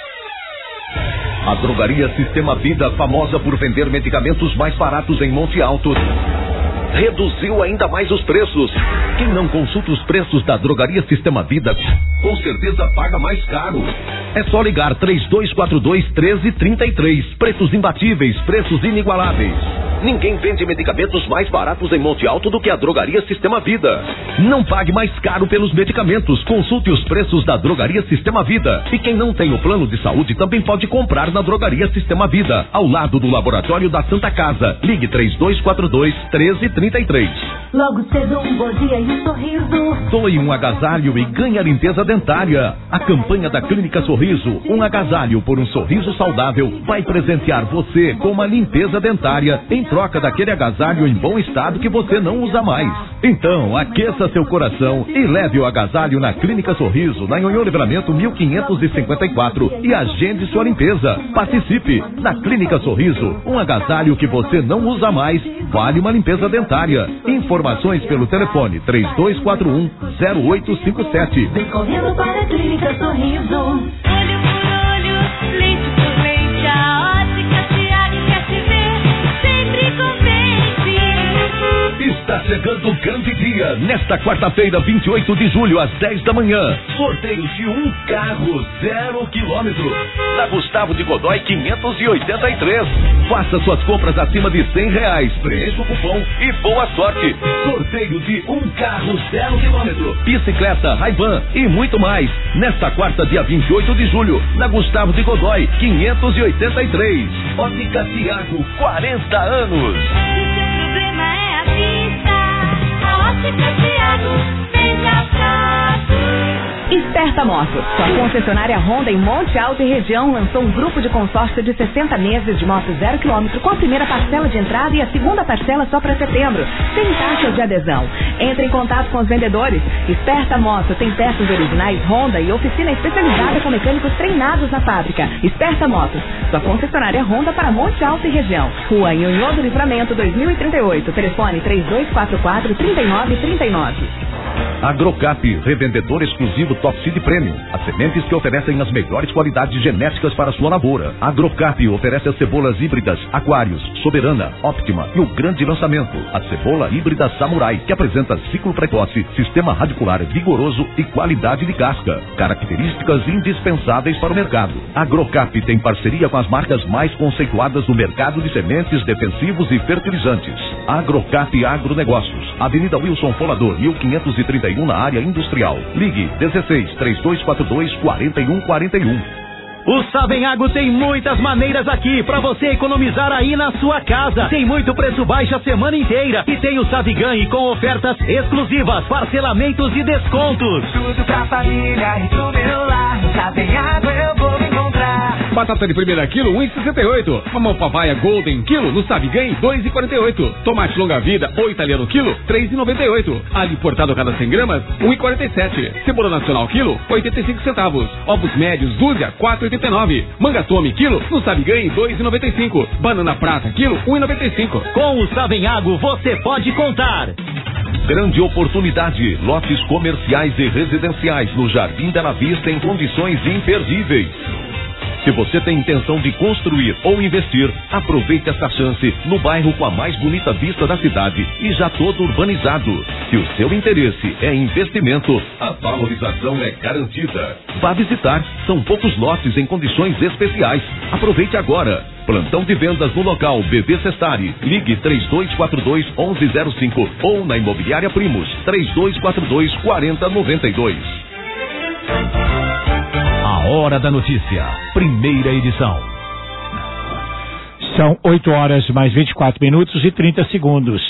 A Drogaria Sistema Vida, famosa por vender medicamentos mais baratos em Monte Alto, reduziu ainda mais os preços. Quem não consulta os preços da Drogaria Sistema Vida, com certeza paga mais caro. É só ligar três dois quatro dois, um três três três. Preços imbatíveis, preços inigualáveis. Ninguém vende medicamentos mais baratos em Monte Alto do que a Drogaria Sistema Vida. Não pague mais caro pelos medicamentos. Consulte os preços da Drogaria Sistema Vida. E quem não tem o plano de saúde também pode comprar na Drogaria Sistema Vida, ao lado do Laboratório da Santa Casa. Ligue três dois quatro dois, um três três três. Logo cedo um bom dia e um sorriso. Doe um agasalho e ganhe a limpeza dentária. A campanha da Clínica Sorriso, um agasalho por um sorriso saudável, vai presentear você com uma limpeza dentária em troca daquele agasalho em bom estado que você não usa mais. Então, aqueça seu coração e leve o agasalho na Clínica Sorriso, na Nhonhô Livramento mil quinhentos e cinquenta e quatro, e agende sua limpeza. Participe! Na Clínica Sorriso, um agasalho que você não usa mais, vale uma limpeza dentária. Informações pelo telefone três dois quatro um, zero oito cinco sete. Vem correndo para a Clínica Sorriso. Olho por olho, leite por leite, a ótica Tiago quer te ver sempre contente. Está chegando o grande dia. Nesta quarta-feira, vinte e oito de julho, às dez da manhã. Sorteio de um carro zero quilômetro. Na Gustavo de Godoy quinhentos e oitenta e três. Faça suas compras acima de cem reais. Preencha o cupom e boa sorte. Sorteio de um carro zero quilômetro. Bicicleta, Ray-Ban e muito mais. Nesta quarta, dia vinte e oito de julho, na Gustavo de Godoy quinhentos e oitenta e três. Ótica Tiago, quarenta anos. A Ótica Tiago, veja prato. Esperta Moto, sua concessionária Honda em Monte Alto e região, lançou um grupo de consórcio de sessenta meses de moto zero quilômetro, com a primeira parcela de entrada e a segunda parcela só para setembro, sem taxa de adesão. Entre em contato com os vendedores. Esperta Moto tem peças originais Honda e oficina especializada com mecânicos treinados na fábrica. Esperta Moto, sua concessionária Honda para Monte Alto e região. Rua Nhonhô do Livramento dois mil e trinta e oito. Telefone três dois quatro quatro, três nove três nove. Agrocap, revendedor exclusivo Top Seed Premium. As sementes que oferecem as melhores qualidades genéticas para sua lavoura. Agrocap oferece as cebolas híbridas Aquários, Soberana, Optima e o grande lançamento, a cebola híbrida Samurai, que apresenta ciclo precoce, sistema radicular vigoroso e qualidade de casca. Características indispensáveis para o mercado. Agrocap tem parceria com as marcas mais conceituadas do mercado de sementes, defensivos e fertilizantes. Agrocap Agronegócios, Avenida Wilson Folador, mil quinhentos e trinta e um, na área industrial. Ligue dezesseis, três dois quatro dois, quatro um quatro um. O Savenhago tem muitas maneiras aqui pra você economizar aí na sua casa. Tem muito preço baixo a semana inteira e tem o Saviganhe com ofertas exclusivas, parcelamentos e descontos. Tudo pra família e pro meu lar. No Savenhago eu vou encontrar. Batata de primeira quilo, um e sessenta e oito. Mamão papaya golden, quilo, no Sabe Ganhe, dois e quarenta e oito. Tomate longa vida, ou italiano, quilo, três e noventa e oito. Alho importado cada cem gramas, um e quarenta e sete. Cebola nacional, quilo, oitenta e cinco centavos. Ovos médios, dúzia, quatro e oitenta e nove. Manga tome, quilo, no Sabe Ganhe, dois e noventa e cinco. Banana prata, quilo, um e noventa e cinco. Com o Savenhago você pode contar. Grande oportunidade, lotes comerciais e residenciais no Jardim Bela Vista em condições imperdíveis. Se você tem intenção de construir ou investir, aproveite esta chance no bairro com a mais bonita vista da cidade e já todo urbanizado. Se o seu interesse é investimento, a valorização é garantida. Vá visitar, são poucos lotes em condições especiais. Aproveite agora. Plantão de vendas no local B V Sestari. Ligue três dois quatro dois, um um zero cinco ou na Imobiliária Primos três dois quatro dois, quatro zero nove dois. A Hora da Notícia, primeira edição. São oito horas mais vinte e quatro minutos e trinta segundos.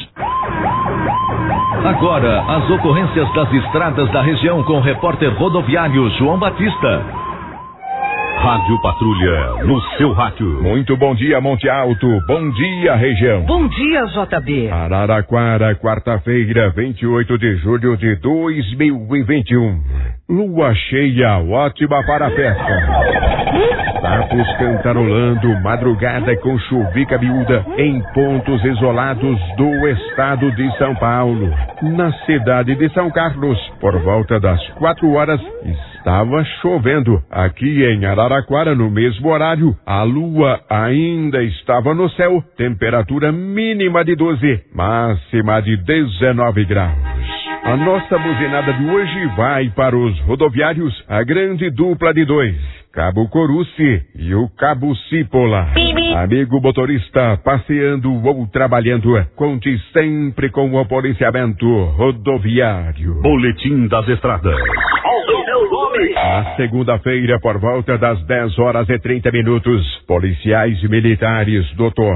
Agora, as ocorrências das estradas da região com o repórter rodoviário João Batista. Rádio Patrulha, no seu rádio. Muito bom dia, Monte Alto. Bom dia, região. Bom dia, J B. Araraquara, quarta-feira, vinte e oito de julho de dois mil e vinte e um. Lua cheia, ótima para a festa. Sapos cantarolando, madrugada com chuvica miúda em pontos isolados do estado de São Paulo. Na cidade de São Carlos, por volta das quatro horas, estava chovendo. Aqui em Araraquara, no mesmo horário, a lua ainda estava no céu. Temperatura mínima de doze, máxima de dezenove graus. A nossa buzinada de hoje vai para os rodoviários, a grande dupla de dois, Cabo Coruce e o Cabo Cipola. Amigo motorista, passeando ou trabalhando, conte sempre com o policiamento rodoviário. Boletim das Estradas. Na segunda-feira, por volta das dez horas e trinta minutos, policiais militares, doutor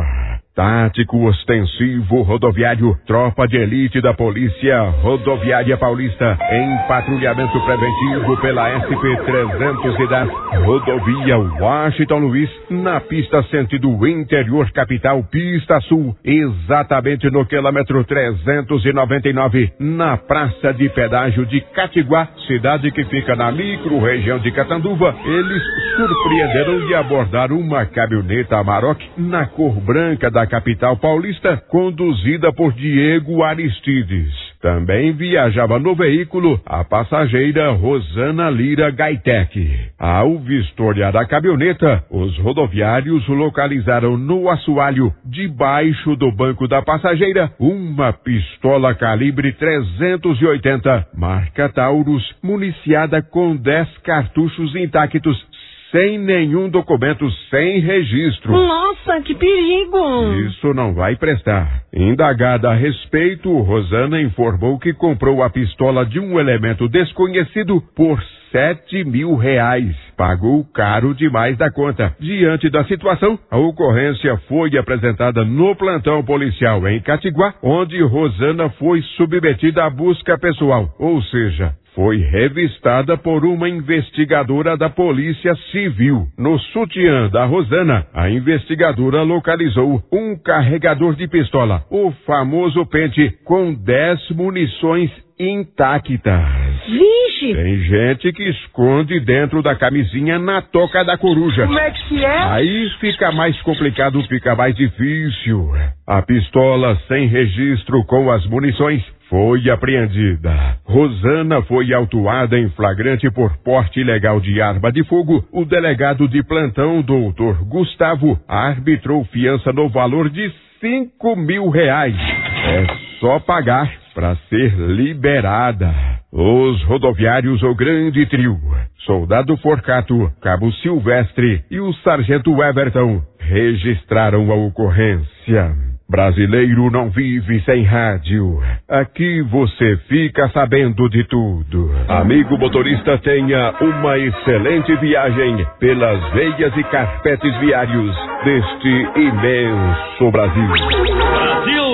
Tático Ostensivo Rodoviário, tropa de elite da Polícia Rodoviária Paulista, em patrulhamento preventivo pela S P trezentos e dez, rodovia Washington Luiz, na pista sentido interior capital, pista sul, exatamente no quilômetro trezentos e noventa e nove, na praça de pedágio de Catiguá, cidade que fica na micro-região de Catanduva. Eles surpreenderam e abordaram uma caminhoneta Amarok na cor branca da capital paulista, conduzida por Diego Aristides. Também viajava no veículo a passageira Rosana Lira Gaitec. Ao vistoriar a caminhoneta, os rodoviários localizaram no assoalho, debaixo do banco da passageira, uma pistola calibre trezentos e oitenta, marca Taurus, municiada com dez cartuchos intactos, sem nenhum documento, sem registro. Nossa, que perigo! Isso não vai prestar. Indagada a respeito, Rosana informou que comprou a pistola de um elemento desconhecido por sete mil reais. Pagou caro demais da conta. Diante da situação, a ocorrência foi apresentada no plantão policial em Catiguá, onde Rosana foi submetida à busca pessoal, ou seja, foi revistada por uma investigadora da Polícia Civil. No sutiã da Rosana, a investigadora localizou um carregador de pistola, o famoso pente, com dez munições intactas. Vixe! Tem gente que esconde dentro da camisinha na toca da coruja. Como é que é? Aí fica mais complicado, fica mais difícil. A pistola sem registro com as munições foi apreendida. Rosana foi autuada em flagrante por porte ilegal de arma de fogo. O delegado de plantão, doutor Gustavo, arbitrou fiança no valor de cinco mil reais. É só pagar para ser liberada. Os rodoviários O Grande Trio, Soldado Forcato, Cabo Silvestre e o Sargento Everton registraram a ocorrência. Brasileiro não vive sem rádio. Aqui você fica sabendo de tudo. Amigo motorista, tenha uma excelente viagem pelas veias e carpetes viários deste imenso Brasil. Brasil!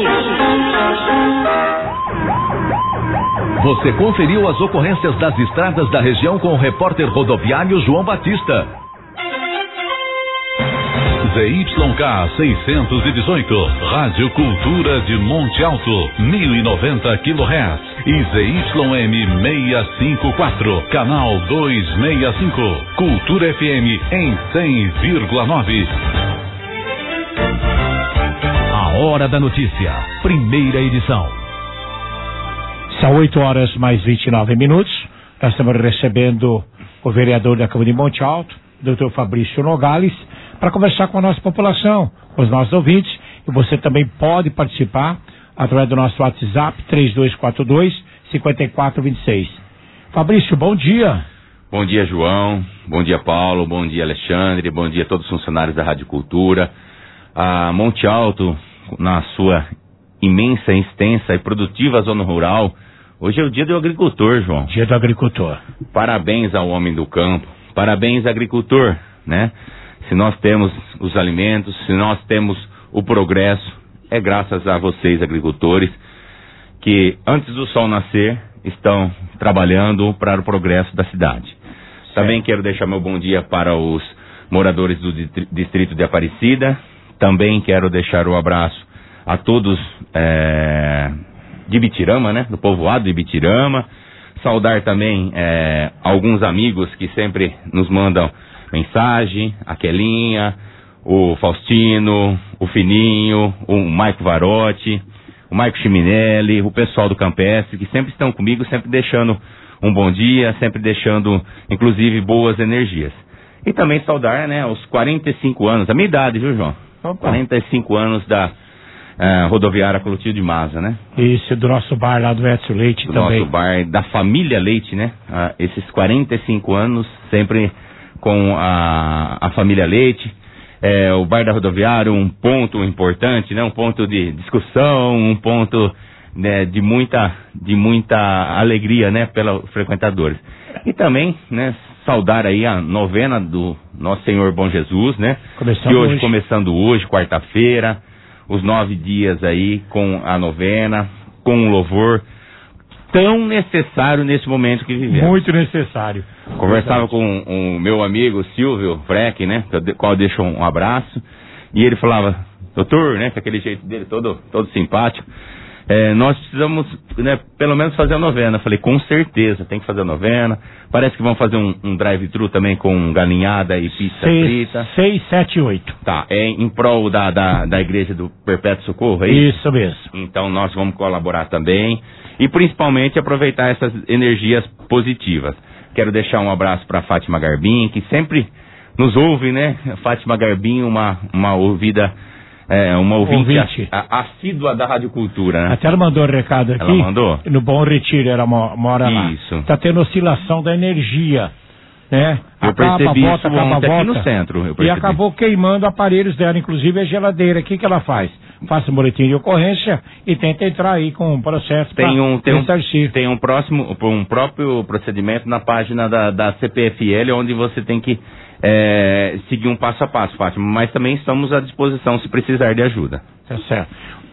Você conferiu as ocorrências das estradas da região com o repórter rodoviário João Batista. Z Y K seiscentos e dezoito, Rádio Cultura de Monte Alto, mil e noventa quilohertz, e Z Y M seiscentos e cinquenta e quatro, canal duzentos e sessenta e cinco, Cultura F M em cem vírgula nove. A Hora da Notícia, primeira edição. São oito horas mais vinte e nove minutos. Nós estamos recebendo o vereador da Câmara de Monte Alto, doutor Fabrício Nogales, para conversar com a nossa população, com os nossos ouvintes. E você também pode participar através do nosso WhatsApp três dois quatro dois, cinco quatro dois seis. Fabrício, bom dia. Bom dia, João. Bom dia, Paulo. Bom dia, Alexandre. Bom dia a todos os funcionários da Rádio Cultura. A Monte Alto, na sua imensa, extensa e produtiva zona rural, hoje é o dia do agricultor, João. Dia do agricultor. Parabéns ao homem do campo. Parabéns, agricultor, né? Se nós temos os alimentos, se nós temos o progresso, é graças a vocês, agricultores, que antes do sol nascer estão trabalhando para o progresso da cidade. Certo. Também quero deixar meu bom dia para os moradores do distrito de Aparecida. Também quero deixar o abraço a todos é, de Ibitirama, né? Do povoado de Ibitirama. Saudar também é, alguns amigos que sempre nos mandam mensagem, a Quelinha, o Faustino, o Fininho, o Maico Varotti, o Maico Chiminelli, o pessoal do Campestre, que sempre estão comigo, sempre deixando um bom dia, sempre deixando, inclusive, boas energias. E também saudar, né, os quarenta e cinco anos, a minha idade, viu, João? Opa. quarenta e cinco anos da uh, rodoviária Clotilde de Maza, né? Isso, do nosso bar lá do Edson Leite do também. Do nosso bar, da família Leite, né? Uh, esses quarenta e cinco anos, sempre com a, a família Leite. É, o bar da rodoviária, um ponto importante, né? Um ponto de discussão, um ponto, né, de muita, de muita alegria, né? Pelos frequentadores. E também, né? Saudar aí a novena do Nosso Senhor Bom Jesus, né? Começando que hoje, hoje. começando hoje, quarta-feira, os nove dias aí com a novena, com um louvor tão necessário nesse momento que vivemos. Muito necessário. Conversava com o um, meu amigo Silvio Freck, né? Qual eu deixo um abraço. E ele falava, doutor, né? Com aquele jeito dele todo, todo simpático. É, nós precisamos, né, pelo menos fazer a novena. Eu falei, com certeza, tem que fazer a novena. Parece que vão fazer um, um drive-thru também com galinhada e pizza seis, frita. seis, sete, oito. Tá, é em prol da, da, da Igreja do Perpétuo Socorro, é isso? Isso mesmo. Então nós vamos colaborar também. E principalmente aproveitar essas energias positivas. Quero deixar um abraço para Fátima Garbim, que sempre nos ouve, né? Fátima Garbim, uma, uma ouvida... É, uma ouvinte, ouvinte. A, a, assídua da Rádio Cultura, né? Até ela mandou um recado aqui. Ela mandou? No Bom Retiro, ela mora lá. Isso. Tá tendo oscilação da energia, né? Eu acaba, percebi volta, isso acaba, ontem volta. aqui no centro. Eu e acabou queimando aparelhos dela, inclusive a geladeira. O que que ela faz? Faça um boletim de ocorrência e tenta entrar aí com um processo para tem um, tem um, ressarcir. Tem um próximo, um próprio procedimento na página da, da C P F L, onde você tem que é, seguir um passo a passo, Fátima. Mas também estamos à disposição se precisar de ajuda. Tá certo.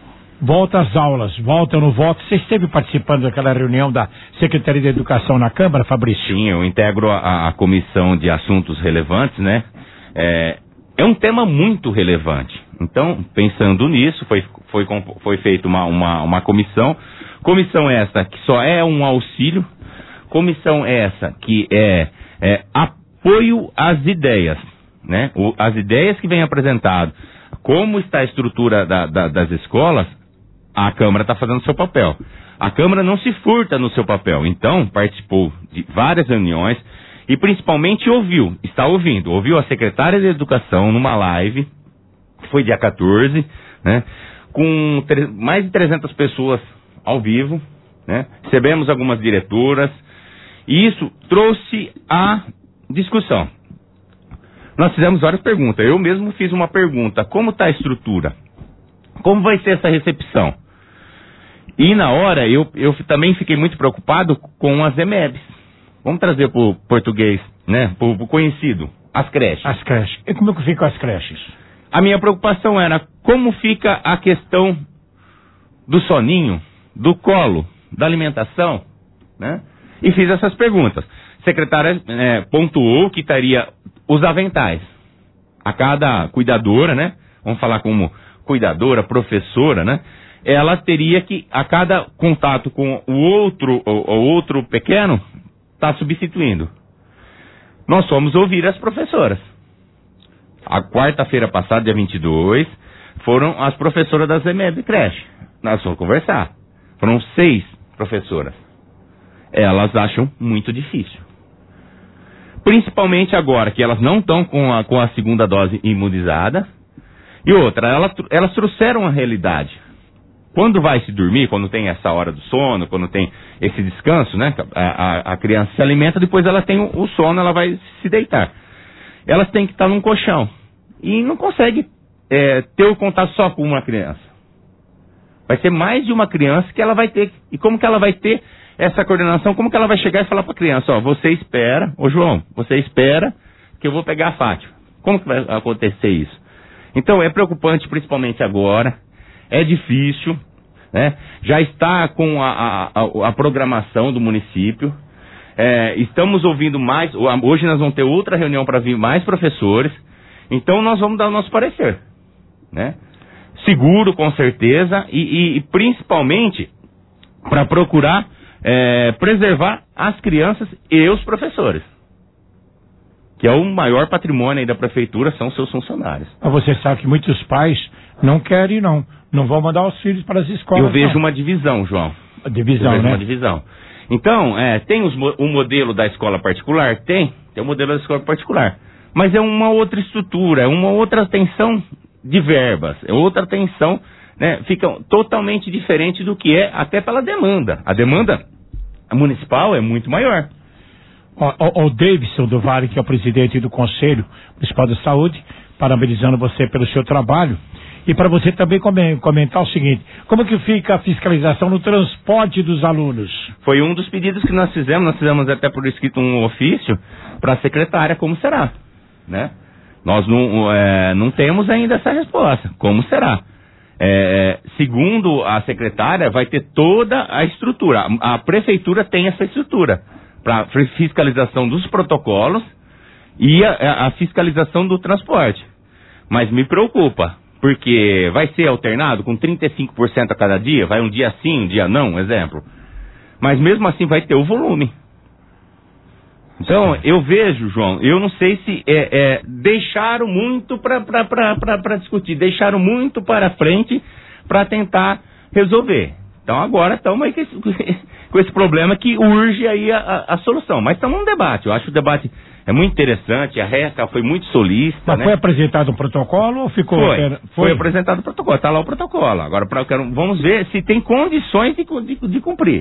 Volta às aulas, volta ou não volta. Você esteve participando daquela reunião da Secretaria de Educação na Câmara, Fabrício? Sim, eu integro a, a comissão de assuntos relevantes, né? É, é um tema muito relevante. Então, pensando nisso, foi, foi, foi feita uma, uma, uma comissão. Comissão essa que só é um auxílio. Comissão essa que é, é apoio às ideias, né? O, as ideias que vêm apresentadas. Como está a estrutura da, da, das escolas, a Câmara está fazendo o seu papel. A Câmara não se furta no seu papel. Então, participou de várias reuniões e principalmente ouviu, está ouvindo, ouviu a secretária de Educação numa live, que foi dia quatorze, né, com mais de trezentas pessoas ao vivo, né, recebemos algumas diretoras, e isso trouxe a discussão. Nós fizemos várias perguntas, eu mesmo fiz uma pergunta, como está a estrutura? Como vai ser essa recepção? E na hora, eu, eu também fiquei muito preocupado com as E M E Bs. Vamos trazer para o português, né, para o conhecido, as creches. As creches. E como que ficam as creches? A minha preocupação era como fica a questão do soninho, do colo, da alimentação, né? E fiz essas perguntas. A secretária é, pontuou que estaria os aventais. a cada cuidadora, né? Vamos falar como cuidadora, professora, né? Ela teria que, a cada contato com o outro, o, o outro pequeno, tá substituindo. Nós fomos ouvir as professoras. A quarta-feira passada, dia vinte e dois, foram as professoras das E M E B creche. Nós fomos conversar. Foram seis professoras. Elas acham muito difícil. Principalmente agora que elas não estão com a, com a segunda dose imunizada. E outra, elas, elas trouxeram a realidade. Quando vai se dormir, quando tem essa hora do sono, quando tem esse descanso, né? A, a, a criança se alimenta, depois ela tem o, o sono, ela vai se deitar. Elas têm que estar num colchão. E não consegue é, ter o contato só com uma criança. Vai ser mais de uma criança que ela vai ter. E como que ela vai ter essa coordenação? Como que ela vai chegar e falar para a criança, ó, você espera, ô João, você espera que eu vou pegar a Fátima. Como que vai acontecer isso? Então é preocupante, principalmente agora. É difícil, né? Já está com a, a, a programação do município. É, estamos ouvindo mais. Hoje nós vamos ter outra reunião para vir mais professores. Então nós vamos dar o nosso parecer, né? Seguro, com certeza, e, e, e principalmente para procurar é, preservar as crianças e os professores, que é o maior patrimônio aí da prefeitura, são seus funcionários. Mas você sabe que muitos pais não querem, não. Não vão mandar os filhos para as escolas. Eu vejo não. uma divisão, João. A divisão, Eu vejo né? uma divisão. Então, é, tem os, o modelo da escola particular? Tem. Tem o modelo da escola particular. Mas é uma outra estrutura, é uma outra atenção de verbas, é outra atenção, né? Fica totalmente diferente do que é até pela demanda. A demanda municipal é muito maior. O, o, o Davidson do Vale, que é o presidente do Conselho Municipal de Saúde, parabenizando você pelo seu trabalho. E para você também comentar o seguinte, como que fica a fiscalização no transporte dos alunos? Foi um dos pedidos que nós fizemos, nós fizemos até por escrito um ofício para a secretária, como será, né? Nós não, é, não temos ainda essa resposta, como será? É, segundo a secretária, vai ter toda a estrutura, a, a prefeitura tem essa estrutura para fiscalização dos protocolos e a, a fiscalização do transporte, mas me preocupa. Porque vai ser alternado com trinta e cinco por cento a cada dia, vai um dia sim, um dia não, um exemplo. Mas mesmo assim vai ter o volume. Então, eu vejo, João, eu não sei se é, é, deixaram muito para discutir, deixaram muito para frente para tentar resolver. Então agora estamos aí com esse, com esse problema que urge aí a, a, a solução. Mas estamos num debate, eu acho que o debate é muito interessante, a Reca foi muito solícita. Mas né? foi apresentado um protocolo ou ficou... Foi, foi? foi apresentado o protocolo, está lá o protocolo. Agora pra, quero, vamos ver se tem condições de, de, de cumprir.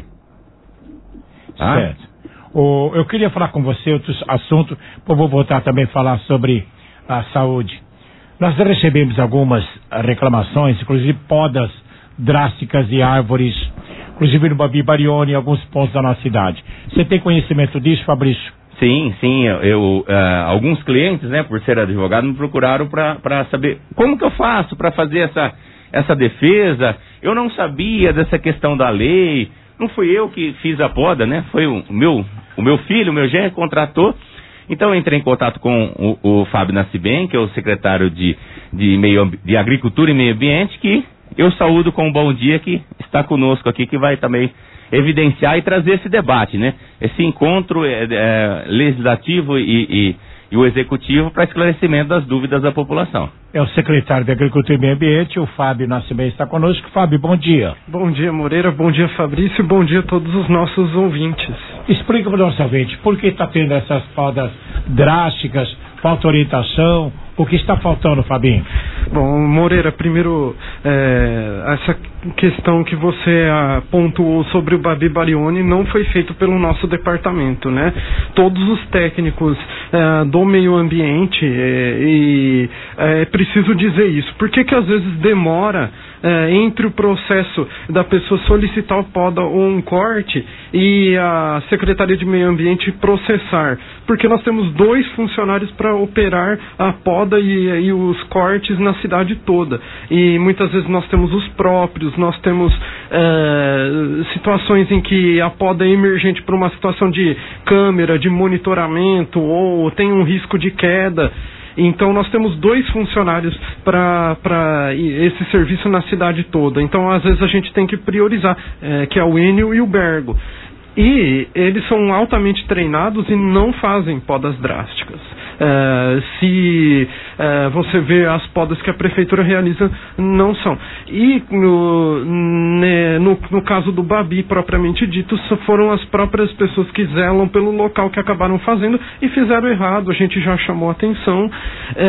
Tá? Certo. O, eu queria falar com você outro assunto, eu vou voltar também a falar sobre a saúde. Nós recebemos algumas reclamações, inclusive podas drásticas de árvores, inclusive no Babi Barione, em alguns pontos da nossa cidade. Você tem conhecimento disso, Fabrício? Sim, sim. Eu, eu uh, alguns clientes, né, por ser advogado, me procuraram para saber como que eu faço para fazer essa, essa defesa. Eu não sabia dessa questão da lei. Não fui eu que fiz a poda, né? Foi o meu, o meu filho, o meu genro contratou. Então eu entrei em contato com o, o Fábio Nascimento, que é o secretário de, de, meio, de Agricultura e Meio Ambiente, que eu saúdo com um bom dia, que está conosco aqui, que vai também evidenciar e trazer esse debate, né? Esse encontro é, é, legislativo e, e, e o executivo para esclarecimento das dúvidas da população. É o secretário de Agricultura e Meio Ambiente, o Fábio Nascimento, está conosco. Fábio, bom dia. Bom dia, Moreira, bom dia, Fabrício, bom dia a todos os nossos ouvintes. Explica para o nosso ouvinte, por que está tendo essas podas drásticas, falta orientação, o que está faltando, Fabinho? Bom, Moreira, primeiro, é, essa questão que você ah, pontuou sobre o Babi Barione não foi feito pelo nosso departamento, né? Todos os técnicos é, do meio ambiente, é, e é preciso dizer isso. Por que que às vezes demora é, entre o processo da pessoa solicitar o poda ou um corte e a Secretaria de Meio Ambiente processar? Porque nós temos dois funcionários para operar a poda e, e os cortes na cidade toda. E muitas vezes nós temos os próprios, nós temos é, situações em que a poda é emergente por uma situação de câmera, de monitoramento, ou tem um risco de queda. Então nós temos dois funcionários para esse serviço na cidade toda. Então às vezes a gente tem que priorizar, é, que é o Enio e o Bergo. E eles são altamente treinados e não fazem podas drásticas. Uh, se uh, você vê as podas que a prefeitura realiza, não são. E no, ne, no, no caso do Babi, propriamente dito, foram as próprias pessoas que zelam pelo local que acabaram fazendo e fizeram errado. A gente já chamou atenção, uh,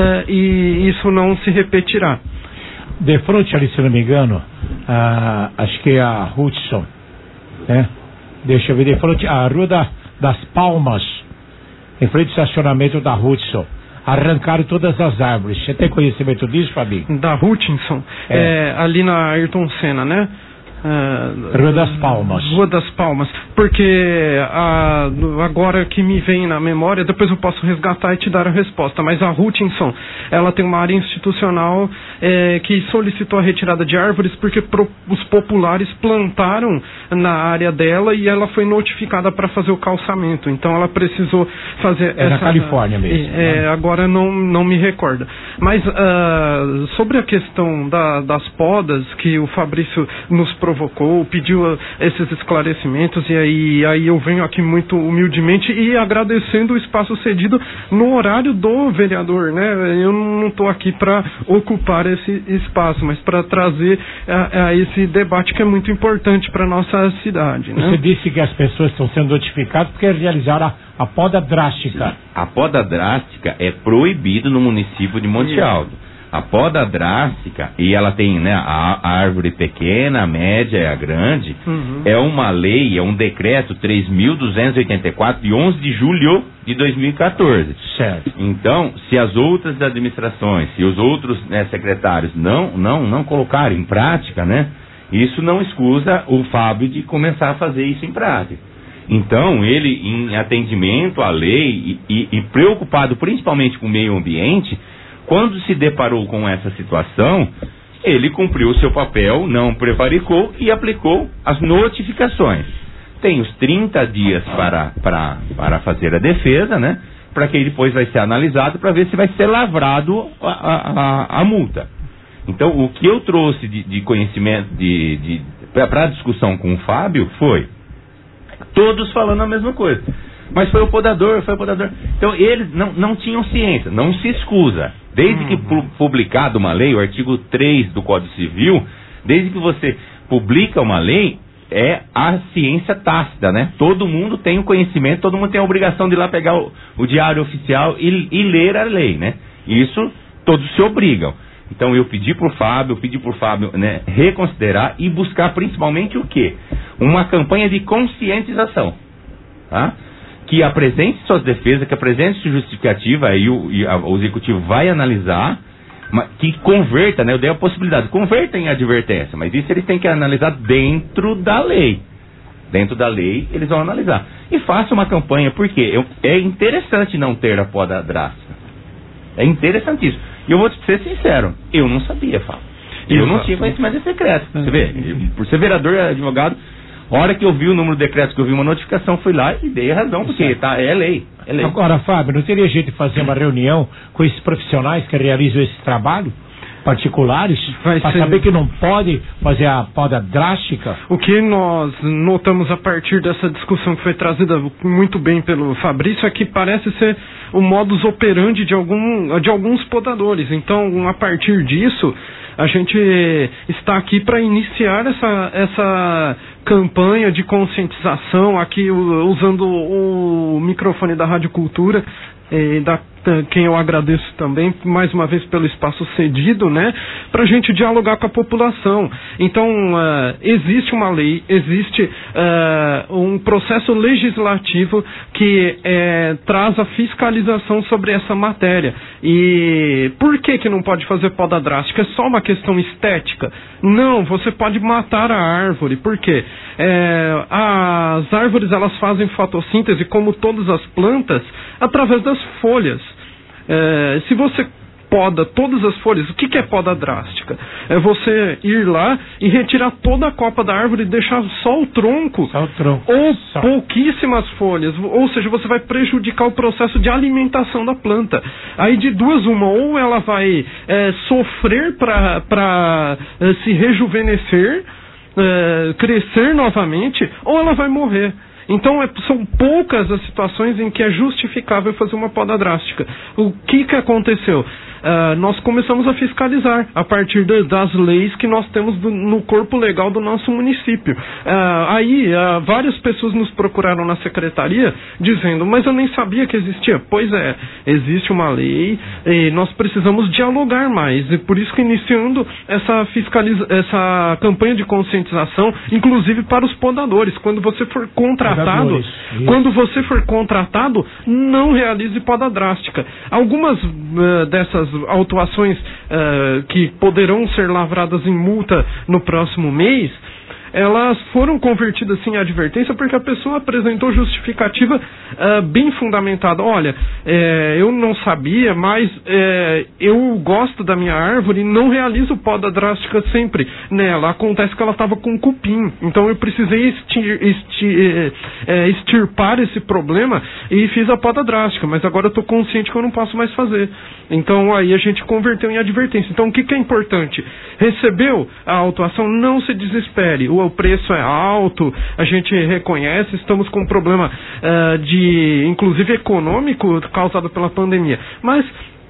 e isso não se repetirá. De frente ali, se não me engano, uh, acho que é a Hudson, né? Deixa eu ver, de frente a Rua da, das Palmas, em frente ao estacionamento da Hudson. Arrancaram todas as árvores. Você tem conhecimento disso, Fabinho? Da Hutchinson? É. É, ali na Ayrton Senna, né? Uh, Rua das Palmas. Rua das Palmas. Porque a, agora que me vem na memória, depois eu posso resgatar e te dar a resposta. Mas a Hutchinson, ela tem uma área institucional é, que solicitou a retirada de árvores porque pro, os populares plantaram na área dela e ela foi notificada para fazer o calçamento. Então ela precisou fazer. É essa, na Califórnia mesmo. É, né? Agora não, não me recordo. Mas uh, sobre a questão da, das podas que o Fabrício nos provocou, pediu uh, esses esclarecimentos, e aí, aí eu venho aqui muito humildemente e agradecendo o espaço cedido no horário do vereador, né? Eu não estou aqui para ocupar esse espaço, mas para trazer a, a esse debate que é muito importante para nossa cidade, né? Você disse que as pessoas estão sendo notificadas porque realizaram a, a poda drástica. Sim. A poda drástica é proibido no município de Monte Alto. A poda drástica, e ela tem, né, a, a árvore pequena, a média e a grande, uhum. É uma lei, é um decreto três mil duzentos e oitenta e quatro de onze de julho de dois mil e quatorze. Certo. Então, se as outras administrações, se os outros, né, secretários não, não, não colocarem em prática, né, isso não excusa o Fábio de começar a fazer isso em prática. Então, ele, em atendimento à lei e, e, e preocupado principalmente com o meio ambiente, quando se deparou com essa situação, ele cumpriu o seu papel, não prevaricou e aplicou as notificações. Tem os trinta dias para, para, para fazer a defesa, né? Para que depois vai ser analisado para ver se vai ser lavrado a, a, a multa. Então, o que eu trouxe de, de conhecimento, de, de, para a discussão com o Fábio foi todos falando a mesma coisa. Mas foi o podador, foi o podador. Então, eles não, não tinham ciência, não se escusa. Desde que pu- publicado uma lei, o artigo três do Código Civil, desde que você publica uma lei, é a ciência tácita, né? Todo mundo tem o conhecimento, todo mundo tem a obrigação de ir lá pegar o, o diário oficial e, e ler a lei, né? Isso todos se obrigam. Então, eu pedi pro Fábio, eu pedi pro Fábio, né, reconsiderar e buscar principalmente o quê? Uma campanha de conscientização, tá? Que apresente suas defesas, que apresente sua justificativa, aí o, e a, o executivo vai analisar, mas que converta, né? Eu dei a possibilidade, converta em advertência, mas isso eles têm que analisar dentro da lei. Dentro da lei, eles vão analisar. E faça uma campanha, porque eu, é interessante não ter a poda drástica. É interessantíssimo. E eu vou te ser sincero, eu não sabia, Fábio. Eu não tinha conhecimento desse decreto. Você vê, por ser vereador e advogado, a hora que eu vi o número de decretos, que eu vi uma notificação, fui lá e dei a razão, porque tá, é lei, é lei. Agora, Fábio, não teria jeito de fazer uma reunião com esses profissionais que realizam esse trabalho? Particulares, para ser... saber que não pode fazer a poda drástica? O que nós notamos a partir dessa discussão que foi trazida muito bem pelo Fabrício é que parece ser o modus operandi de, algum, de alguns podadores. Então, a partir disso, a gente está aqui para iniciar essa, essa campanha de conscientização, aqui usando o microfone da Rádio Cultura, e da quem eu agradeço também, mais uma vez, pelo espaço cedido, né, para a gente dialogar com a população. Então, uh, existe uma lei, existe uh, um processo legislativo que uh, traz a fiscalização sobre essa matéria. E por que que não pode fazer poda drástica? É só uma questão estética? Não, você pode matar a árvore. Por quê? É, as árvores, elas fazem fotossíntese, como todas as plantas, através das folhas. É, se você poda todas as folhas. O que, que é poda drástica? É você ir lá e retirar toda a copa da árvore e deixar só o tronco, só o tronco. ou só. pouquíssimas folhas, ou seja, você vai prejudicar o processo de alimentação da planta. Aí de duas uma, ou ela vai é, sofrer para é, se rejuvenescer, é, crescer novamente, ou ela vai morrer. Então, é, são poucas as situações em que é justificável fazer uma poda drástica. O que, que aconteceu? Uh, nós começamos a fiscalizar a partir de, das leis que nós temos do, no corpo legal do nosso município. Uh, aí, uh, várias pessoas nos procuraram na secretaria dizendo, mas eu nem sabia que existia. Pois é, existe uma lei e nós precisamos dialogar mais. E por isso que iniciando essa, fiscaliza, essa campanha de conscientização, inclusive para os podadores. Quando você for contratado, quando você for contratado, não realize poda drástica. Algumas uh, dessas autuações uh, que poderão ser lavradas em multa no próximo mês, elas foram convertidas sim em advertência porque a pessoa apresentou justificativa uh, bem fundamentada. Olha, é, eu não sabia, mas é, eu gosto da minha árvore e não realizo poda drástica sempre nela. Acontece que ela estava com cupim, então eu precisei estir, estir, é, extirpar esse problema e fiz a poda drástica, mas agora eu estou consciente que eu não posso mais fazer. Então aí a gente converteu em advertência. Então o que, que é importante? Recebeu a autuação, não se desespere. O preço é alto, a gente reconhece, estamos com um problema uh, de, inclusive econômico, causado pela pandemia. Mas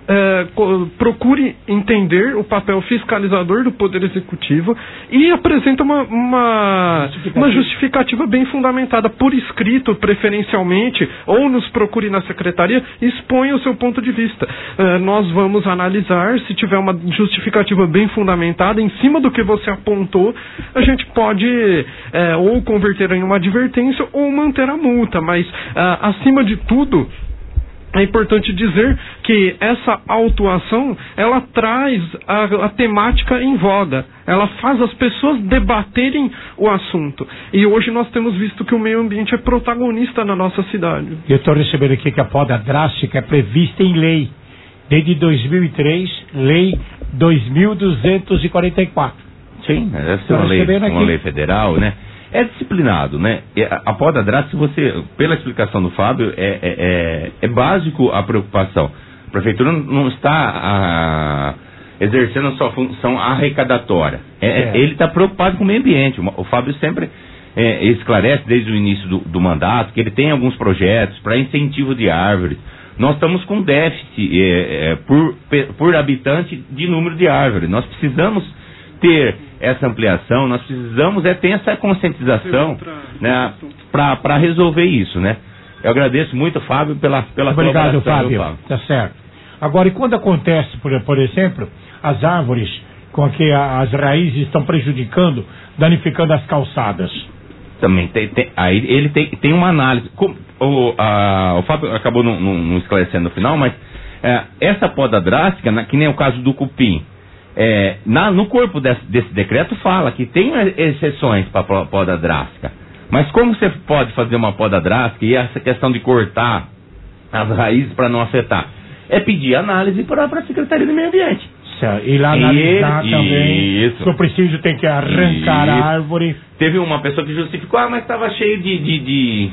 uh, procure entender o papel fiscalizador do Poder Executivo e apresenta uma, uma, justificativa. uma justificativa bem fundamentada, por escrito, preferencialmente, ou nos procure na secretaria, exponha o seu ponto de vista. Uh, nós vamos analisar, se tiver uma justificativa bem fundamentada, em cima do que você apontou, a gente pode uh, ou converter em uma advertência ou manter a multa, mas uh, acima de tudo, é importante dizer que essa autuação, ela traz a, a temática em voga. Ela faz as pessoas debaterem o assunto. E hoje nós temos visto que o meio ambiente é protagonista na nossa cidade. Eu estou recebendo aqui que a poda drástica é prevista em lei. Desde dois mil e três, lei dois mil duzentos e quarenta e quatro. Sim, deve ser uma lei, uma lei federal, né? É disciplinado, né? A poda drástica, você, pela explicação do Fábio, é, é, é, é básico a preocupação. A prefeitura não está a, exercendo a sua função arrecadatória. É, é. Ele está preocupado com o meio ambiente. O Fábio sempre é, esclarece desde o início do, do mandato que ele tem alguns projetos para incentivo de árvores. Nós estamos com déficit é, é, por, por habitante de número de árvores. Nós precisamos ter essa ampliação, nós precisamos é ter essa conscientização, né, para resolver isso, né? Eu agradeço muito, Fábio, pela pela Obrigado, Fábio. Fábio. Tá certo. Agora, e quando acontece, por, por exemplo, as árvores com que a, as raízes estão prejudicando, danificando as calçadas? Também tem, tem aí ele tem, tem uma análise. Com, o, a, o Fábio acabou não, não, não esclarecendo no final, mas é, essa poda drástica, na, que nem o caso do cupim, É, na, no corpo desse, desse decreto fala que tem exceções para poda drástica. Mas como você pode fazer uma poda drástica e essa questão de cortar as raízes para não afetar? É pedir análise para a Secretaria do Meio Ambiente. Certo. E lá analisar e, também. Isso. Se eu preciso, tem que arrancar isso. a árvore. Teve uma pessoa que justificou, ah, mas estava cheio de, de, de,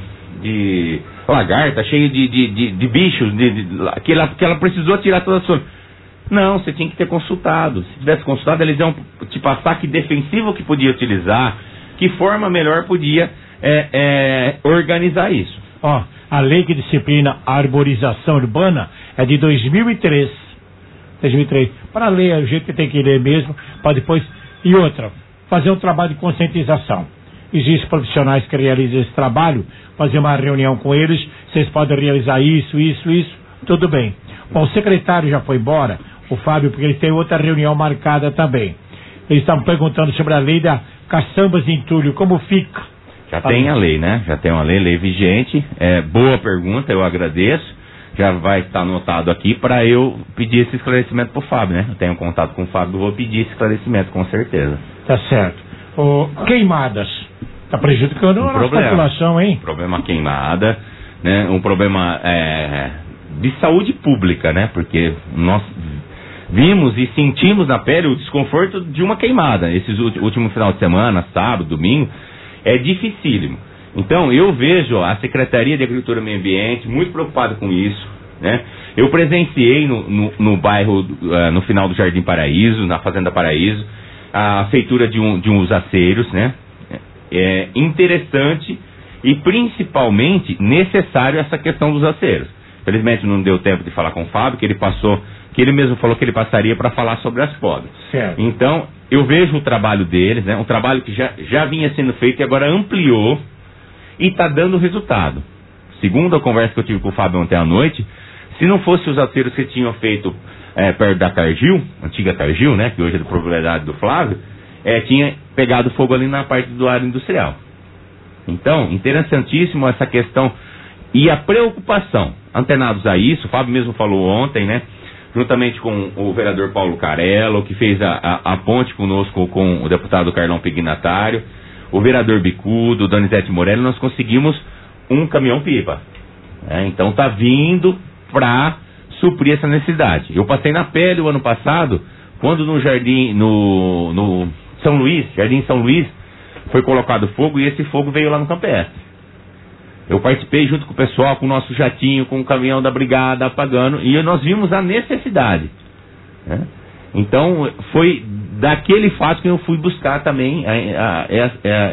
de lagarta, cheio de, de, de, de bichos, de, de, que, ela, que ela precisou tirar todas as folhas. Não, você tinha que ter consultado. Se tivesse consultado, eles iam te passar que defensivo que podia utilizar, que forma melhor podia é, é, organizar isso. Ó, a lei que disciplina a arborização urbana é de dois mil e três. dois mil e três. Para ler, é o jeito que tem que ler mesmo, para depois... E outra, fazer um trabalho de conscientização. Existem profissionais que realizam esse trabalho, fazer uma reunião com eles, vocês podem realizar isso, isso, isso, tudo bem. Bom, o secretário já foi embora, o Fábio, porque ele tem outra reunião marcada também. Eles estavam perguntando sobre a lei da caçambas de entulho, como fica? Já tem a lei, né? Já tem uma lei, lei vigente. É, boa pergunta, eu agradeço. Já vai estar anotado aqui para eu pedir esse esclarecimento para o Fábio, né? Eu tenho contato com o Fábio, vou pedir esse esclarecimento, com certeza. Tá certo. O, queimadas. Está prejudicando um a nossa população, hein? Problema queimada, né? Um problema... É, de saúde pública, né? Porque nós vimos e sentimos na pele o desconforto de uma queimada. Esses últimos final de semana, sábado, domingo, é dificílimo. Então, eu vejo a Secretaria de Agricultura e Meio Ambiente muito preocupada com isso, né? Eu presenciei no, no, no bairro, uh, no final do Jardim Paraíso, na Fazenda Paraíso, a feitura de, um, de uns aceiros, né? É interessante e principalmente necessário essa questão dos aceiros. Felizmente não deu tempo de falar com o Fábio, que ele passou, que ele mesmo falou que ele passaria para falar sobre as podas. Certo. Então, eu vejo o trabalho deles, né? Um trabalho que já, já vinha sendo feito e agora ampliou e está dando resultado. Segundo a conversa que eu tive com o Fábio ontem à noite, se não fosse os aceiros que tinham feito é, perto da Targil, antiga Targil, né? Que hoje é de propriedade do Flávio, é, tinha pegado fogo ali na parte do área industrial. Então, interessantíssimo essa questão e a preocupação. Antenados a isso, o Fábio mesmo falou ontem, né? Juntamente com o vereador Paulo Carello, que fez a, a, a ponte conosco com o deputado Carlão Pignatário, o vereador Bicudo, Donizete Morelli, nós conseguimos um caminhão-pipa. É, então tá vindo para suprir essa necessidade. Eu passei na pele o ano passado, quando no Jardim, no, no São Luís, Jardim São Luís, foi colocado fogo e esse fogo veio lá no Campestre. Eu participei junto com o pessoal, com o nosso jatinho, com o caminhão da brigada apagando, e nós vimos a necessidade, né? Então, foi daquele fato que eu fui buscar também a, a, a,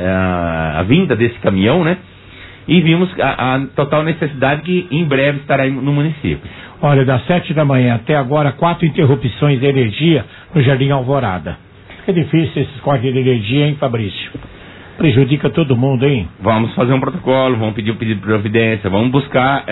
a, a vinda desse caminhão, né? E vimos a, a total necessidade que em breve estará no município. Olha, das sete da manhã até agora, quatro interrupções de energia no Jardim Alvorada. Fica difícil esses cortes de energia, hein, Fabrício? Prejudica todo mundo, hein? Vamos fazer um protocolo, vamos pedir um pedido de providência, vamos buscar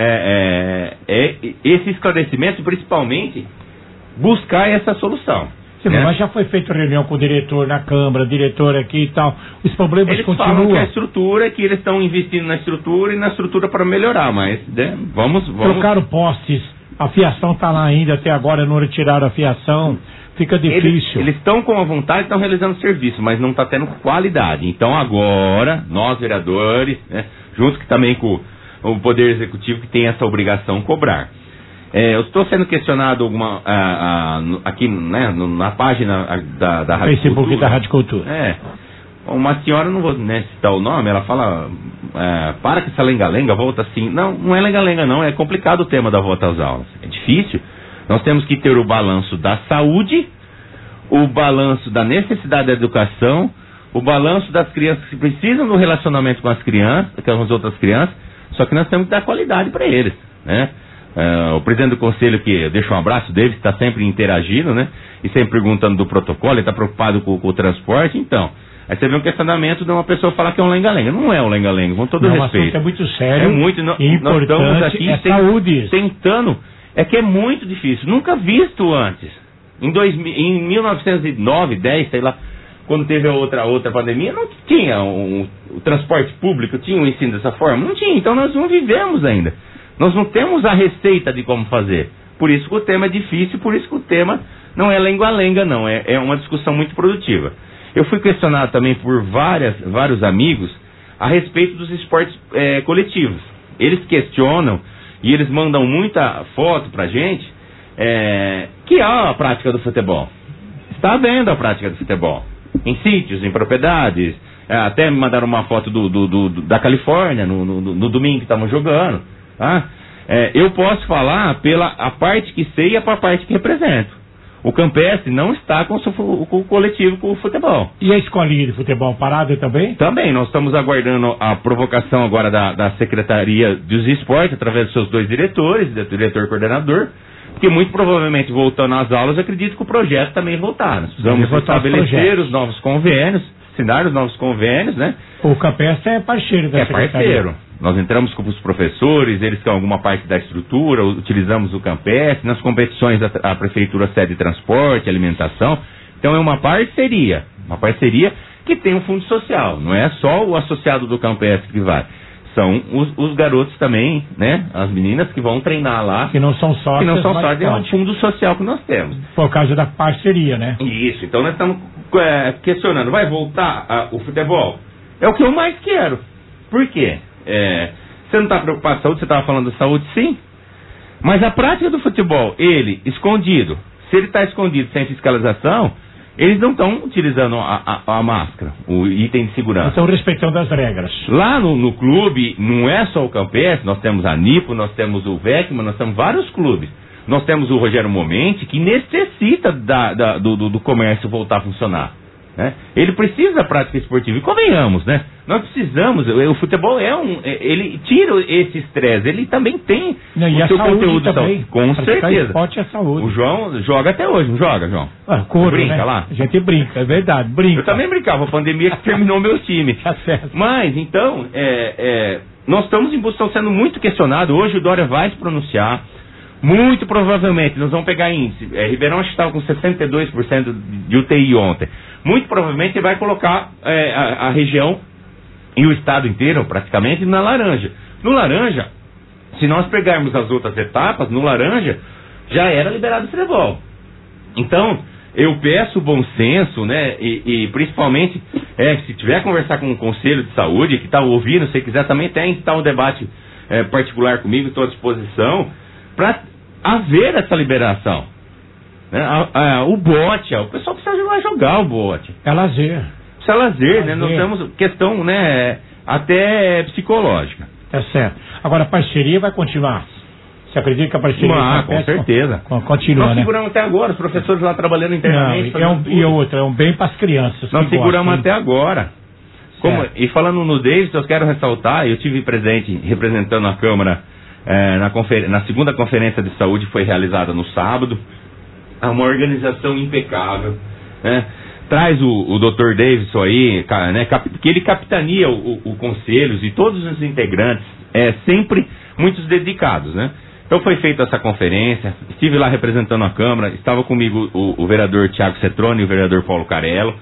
é, é, é, esse esclarecimento, principalmente buscar essa solução. Sim, né? Mas já foi feita reunião com o diretor na Câmara, diretor aqui e tal. Os problemas eles continuam. Falam que a estrutura, que eles estão investindo na estrutura e na estrutura para melhorar, mas né, vamos, vamos... Trocaram postes, a fiação está lá ainda, até agora não retiraram a fiação. Fica difícil. Eles estão com a vontade, estão realizando serviço, mas não está tendo qualidade. Então agora, nós vereadores, né, junto que também com o Poder Executivo, que tem essa obrigação de cobrar. É, eu estou sendo questionado alguma, a, a, aqui né, na página da, da Rádio Facebook Cultura. da Rádio Cultura. É. Uma senhora, não vou né, citar o nome, ela fala, é, para com essa lenga-lenga, volta assim. Não, não é lenga-lenga não, é complicado o tema da volta às aulas. É difícil. Nós temos que ter o balanço da saúde, o balanço da necessidade da educação, o balanço das crianças que precisam do relacionamento com as crianças, com as outras crianças, só que nós temos que dar qualidade para eles, né? Uh, o presidente do conselho, que eu deixo um abraço dele, está sempre interagindo, né? E sempre perguntando do protocolo, ele está preocupado com, com o transporte, então. Aí você vê um questionamento de uma pessoa falar que é um lenga-lenga. Não é um lenga-lenga, com todo não, respeito. É muito sério. É muito, no, e nós estamos aqui é tem, saúde. tentando. É que é muito difícil, nunca visto antes. Em, dois, em mil novecentos e nove, dez, sei lá, quando teve a outra, outra pandemia, não tinha um, o transporte público, tinha um ensino dessa forma? Não tinha, então nós não vivemos ainda. Nós não temos a receita de como fazer. Por isso que o tema é difícil, por isso que o tema não é lenga-lenga, não. É, é uma discussão muito produtiva. Eu fui questionado também por várias, vários amigos a respeito dos esportes é, coletivos. Eles questionam e eles mandam muita foto pra gente é, que há a prática do futebol. Está havendo a prática do futebol. Em sítios, em propriedades. É, até me mandaram uma foto do, do, do, da Califórnia, no, no, no domingo que estavam jogando. Tá? É, eu posso falar pela a parte que sei e a parte que represento. O Campestre não está com o, com o coletivo, com o futebol. E a escolinha de futebol parada também? Também, nós estamos aguardando a provocação agora da, da Secretaria dos Esportes, através dos seus dois diretores, do diretor e coordenador, que muito provavelmente voltando às aulas, eu acredito que o projeto também voltar. Nós precisamos estabelecer os novos convênios, assinar os novos convênios, né? O Campestre é parceiro da é Secretaria. É parceiro. Nós entramos com os professores, eles têm alguma parte da estrutura, utilizamos o Campestre, nas competições a, a Prefeitura cede transporte, alimentação. Então é uma parceria, uma parceria que tem um fundo social, não é só o associado do Campestre que vai. São os, os garotos também, né? As meninas que vão treinar lá. Que não são sócios, que não são mas sócios, é um fundo social que nós temos. Por causa da parceria, né? Isso, então nós estamos é, questionando, vai voltar a, o futebol? É o que eu mais quero. Por quê? É, você não está preocupado com saúde, você estava falando de saúde, sim. Mas a prática do futebol, ele, escondido, se ele está escondido sem fiscalização, eles não estão utilizando a, a, a máscara, o item de segurança. Estão respeitando as regras. Lá no, no clube, não é só o Campestre, nós temos a Nipo, nós temos o Vecma, nós temos vários clubes. Nós temos o Rogério Momenti, que necessita da, da, do, do comércio voltar a funcionar. Né? Ele precisa da prática esportiva. E convenhamos, né? Nós precisamos, o futebol é um. Ele tira esse estresse, ele também tem não, o e seu a conteúdo também, de saúde. Com certeza. Esporte é saúde. O João joga até hoje, não joga, João? Ah, corro, brinca né? lá? A gente brinca, é verdade, brinca. Eu também brincava, a pandemia que terminou meu time. Tá certo. Mas, então, é, é, nós estamos, em, estamos sendo muito questionados. Hoje o Dória vai se pronunciar. Muito provavelmente, nós vamos pegar índice. É, Ribeirão acho que estava com sessenta e dois por cento de U T I ontem. Muito provavelmente ele vai colocar é, a, a região e o estado inteiro, praticamente, na laranja. No laranja, se nós pegarmos as outras etapas, no laranja, já era liberado o futebol. Então, eu peço bom senso, né? E, e principalmente, é, se tiver a conversar com o Conselho de Saúde, que está ouvindo, se quiser também tem que estar um debate é, particular comigo, estou à disposição, para haver essa liberação. Né? A, a, o bote, o pessoal precisa jogar, jogar o bote. É lazer. Isso é lazer, lazer. né? Nós temos questão, né, até psicológica. É certo. Agora, a parceria vai continuar. Você acredita que a parceria... Ah, com certeza. Com, continua, Nós né? seguramos até agora, os professores lá trabalhando internamente. Não, é um, e outra, é um bem para as crianças. Nós seguramos gostam, até agora. Como, e falando no Davis, eu quero ressaltar, eu tive presente representando a Câmara é, na, confer... na segunda conferência de saúde, foi realizada no sábado. É uma organização impecável, né? Traz o, o doutor Davidson aí, né, cap, que ele capitania o, o, o conselhos e todos os integrantes, é, sempre muitos dedicados, né? Então foi feita essa conferência, estive lá representando a Câmara, estava comigo o, o vereador Tiago Cetrone e o vereador Paulo Carello,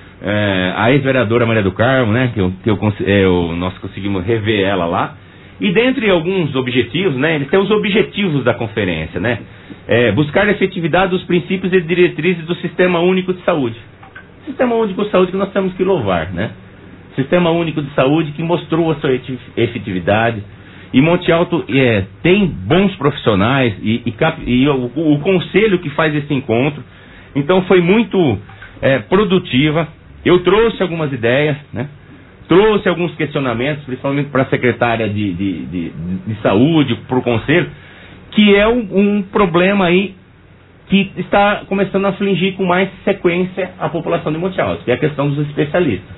é, a ex-vereadora Maria do Carmo, né, que, eu, que eu, eu, nós conseguimos rever ela lá. E dentre alguns objetivos, né, eles têm os objetivos da conferência, né? É, buscar a efetividade dos princípios e diretrizes do Sistema Único de Saúde. Sistema Único de Saúde que nós temos que louvar, né? Sistema Único de Saúde que mostrou a sua efetividade. E Monte Alto é, tem bons profissionais e, e, e o, o conselho que faz esse encontro. Então foi muito é, produtiva. Eu trouxe algumas ideias, né? Trouxe alguns questionamentos, principalmente para a secretária de, de, de, de saúde, para o conselho, que é um, um problema aí que está começando a afligir com mais sequência a população de Monte Alto, que é a questão dos especialistas.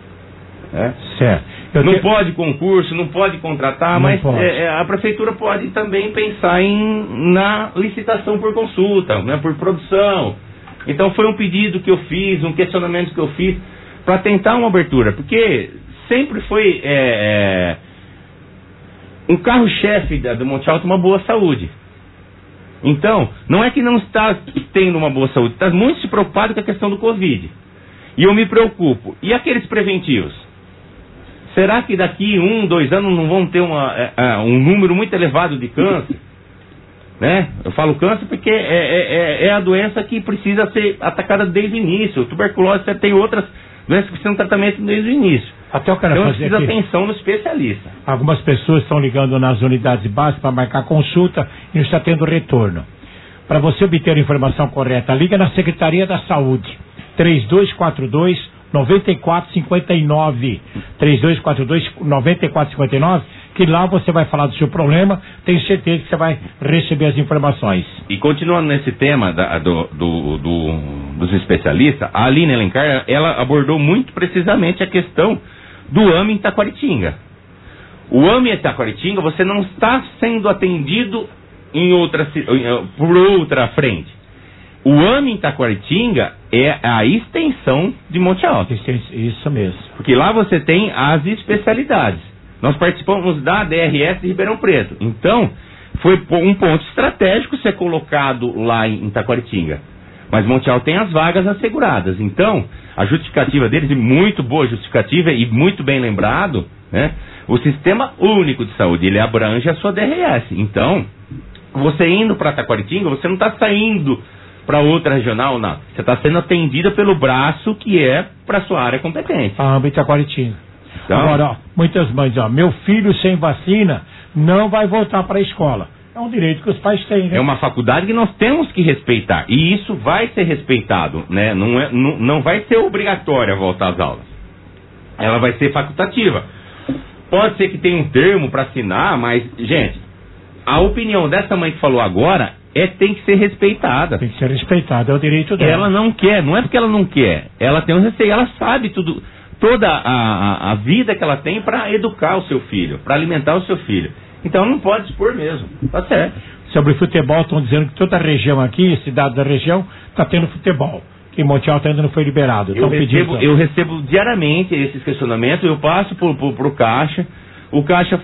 É? Certo. Eu não te... pode concurso, não pode contratar, não mas é, a prefeitura pode também pensar em, na licitação por consulta, né, por produção. Então foi um pedido que eu fiz, um questionamento que eu fiz, para tentar uma abertura, porque sempre foi é, é, um carro-chefe da, do Monte Alto uma boa saúde. Então, não é que não está tendo uma boa saúde, está muito se preocupado com a questão do Covid. E eu me preocupo. E aqueles preventivos? Será que daqui um, dois anos não vão ter uma, é, um número muito elevado de câncer? Né? Eu falo câncer porque é, é, é a doença que precisa ser atacada desde o início. Tuberculose, você tem outras doenças que precisam de tratamento desde o início. Até eu quero então fazer precisa aqui. atenção no especialista. Algumas pessoas estão ligando nas unidades básicas para marcar consulta e não está tendo retorno. Para você obter a informação correta, liga na Secretaria da Saúde. três dois quatro dois, nove quatro cinco nove. três dois quatro dois, nove quatro cinco nove, que lá você vai falar do seu problema, tenho certeza que você vai receber as informações. E continuando nesse tema da, do, do, do, dos especialistas, a Aline Alencar, ela abordou muito precisamente a questão do A M em Taquaritinga. O A M em Taquaritinga, você não está sendo atendido em outra, por outra frente. O A M em Taquaritinga é a extensão de Monte Alto. Isso mesmo. Porque lá você tem as especialidades. Nós participamos da D R S de Ribeirão Preto. Então, foi um ponto estratégico ser colocado lá em Taquaritinga. Mas Monte Alto tem as vagas asseguradas. Então, a justificativa deles, e muito boa justificativa e muito bem lembrado, né? O Sistema Único de Saúde, ele abrange a sua D R S. Então, você indo para Taquaritinga, você não está saindo para outra regional, não. Você está sendo atendida pelo braço que é para sua área competente. Ah, em Taquaritinga. Então, agora, ó, muitas mães, ó, meu filho sem vacina não vai voltar para a escola. É um direito que os pais têm, né? É uma faculdade que nós temos que respeitar. E isso vai ser respeitado, né? Não, é, não, não vai ser obrigatória a volta às aulas. Ela vai ser facultativa. Pode ser que tenha um termo para assinar, mas, gente, a opinião dessa mãe que falou agora é tem que ser respeitada. Tem que ser respeitada, é o direito dela. Ela não quer, não é porque ela não quer. Ela tem um receio, ela sabe tudo, toda a, a, a vida que ela tem para educar o seu filho, para alimentar o seu filho. Então não pode expor mesmo, tá certo. Sobre futebol, estão dizendo que toda a região aqui, cidade da região, está tendo futebol. Que Monte Alto ainda não foi liberado. Eu recebo, eu recebo diariamente esses questionamentos, eu passo pro, pro, pro Caixa, o Caixa,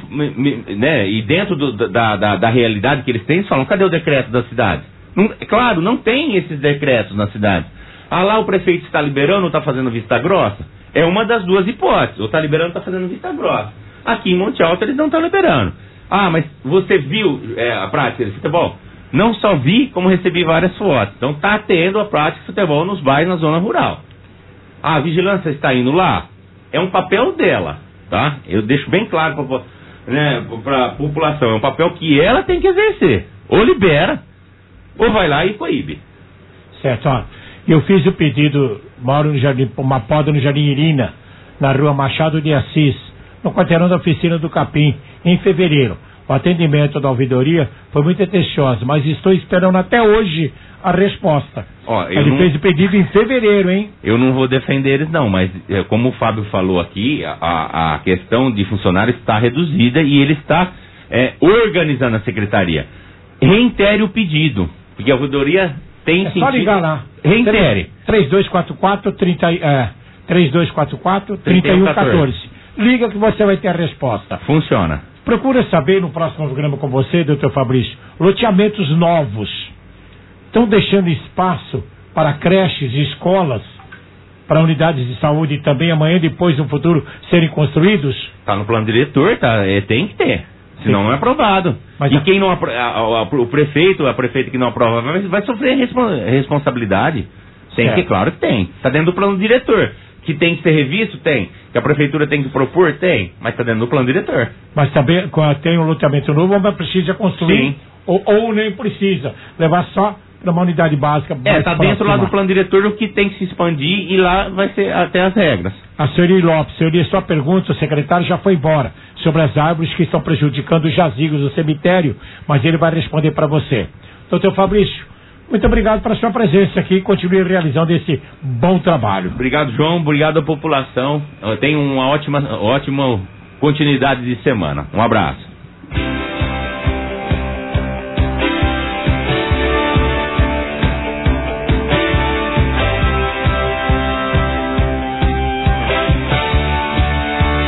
né, e dentro do, da, da, da realidade que eles têm, eles falam, cadê o decreto da cidade? Não, claro, não tem esses decretos na cidade. Ah, lá o prefeito está liberando ou está fazendo vista grossa? É uma das duas hipóteses, ou está liberando ou está fazendo vista grossa. Aqui em Monte Alto eles não estão liberando. Ah, mas você viu é, a prática de futebol? Não só vi, como recebi várias fotos. Então está tendo a prática de futebol nos bairros na zona rural. Ah, a vigilância está indo lá? É um papel dela, tá? Eu deixo bem claro para né, a população. É um papel que ela tem que exercer. Ou libera, ou vai lá e coíbe. Certo, ó. Eu fiz o pedido, moro no Jardim, uma poda no Jardim Irina, na rua Machado de Assis, no quarteirão da oficina do Capim, em fevereiro. O atendimento da ouvidoria foi muito atencioso, mas estou esperando até hoje a resposta. Ó, Ele não... fez o pedido em fevereiro, hein? Eu não vou defender eles não, mas é, como o Fábio falou aqui, a, a questão de funcionário está reduzida e ele está é, organizando a secretaria. Reitere o pedido, porque a ouvidoria tem é sentido... só ligar lá. Reitere. três dois quatro quatro, trinta, é, três dois quatro quatro, trinta e um quatorze. Liga que você vai ter a resposta. Funciona. Procura saber no próximo programa com você, doutor Fabrício, loteamentos novos estão deixando espaço para creches e escolas, para unidades de saúde também amanhã, depois, no futuro, serem construídos? Está no plano diretor, tá? É, tem que ter. Senão não é aprovado. Mas e a... quem não apro... a, a, o prefeito, a prefeita que não aprova vai, vai sofrer respons... responsabilidade. Tem certo. Que, claro que tem. Está dentro do plano diretor. Que tem que ser revisto? Tem. Que a prefeitura tem que propor? Tem. Mas está dentro do plano diretor. Mas também, quando tem um loteamento novo, mas precisa construir. Sim. Ou, ou nem precisa. Levar só para uma unidade básica. É, está dentro lá do plano diretor o que tem que se expandir e lá vai ser até as regras. A senhora Lopes, senhoria, sua pergunta, o secretário já foi embora, sobre as árvores que estão prejudicando os jazigos do cemitério, mas ele vai responder para você. Doutor Fabrício, muito obrigado pela sua presença aqui e continue realizando esse bom trabalho. Obrigado, João. Obrigado à população. Tenha uma ótima, ótima continuidade de semana. Um abraço.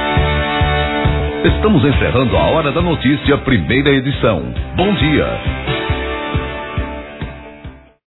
Estamos encerrando a Hora da Notícia, primeira edição. Bom dia.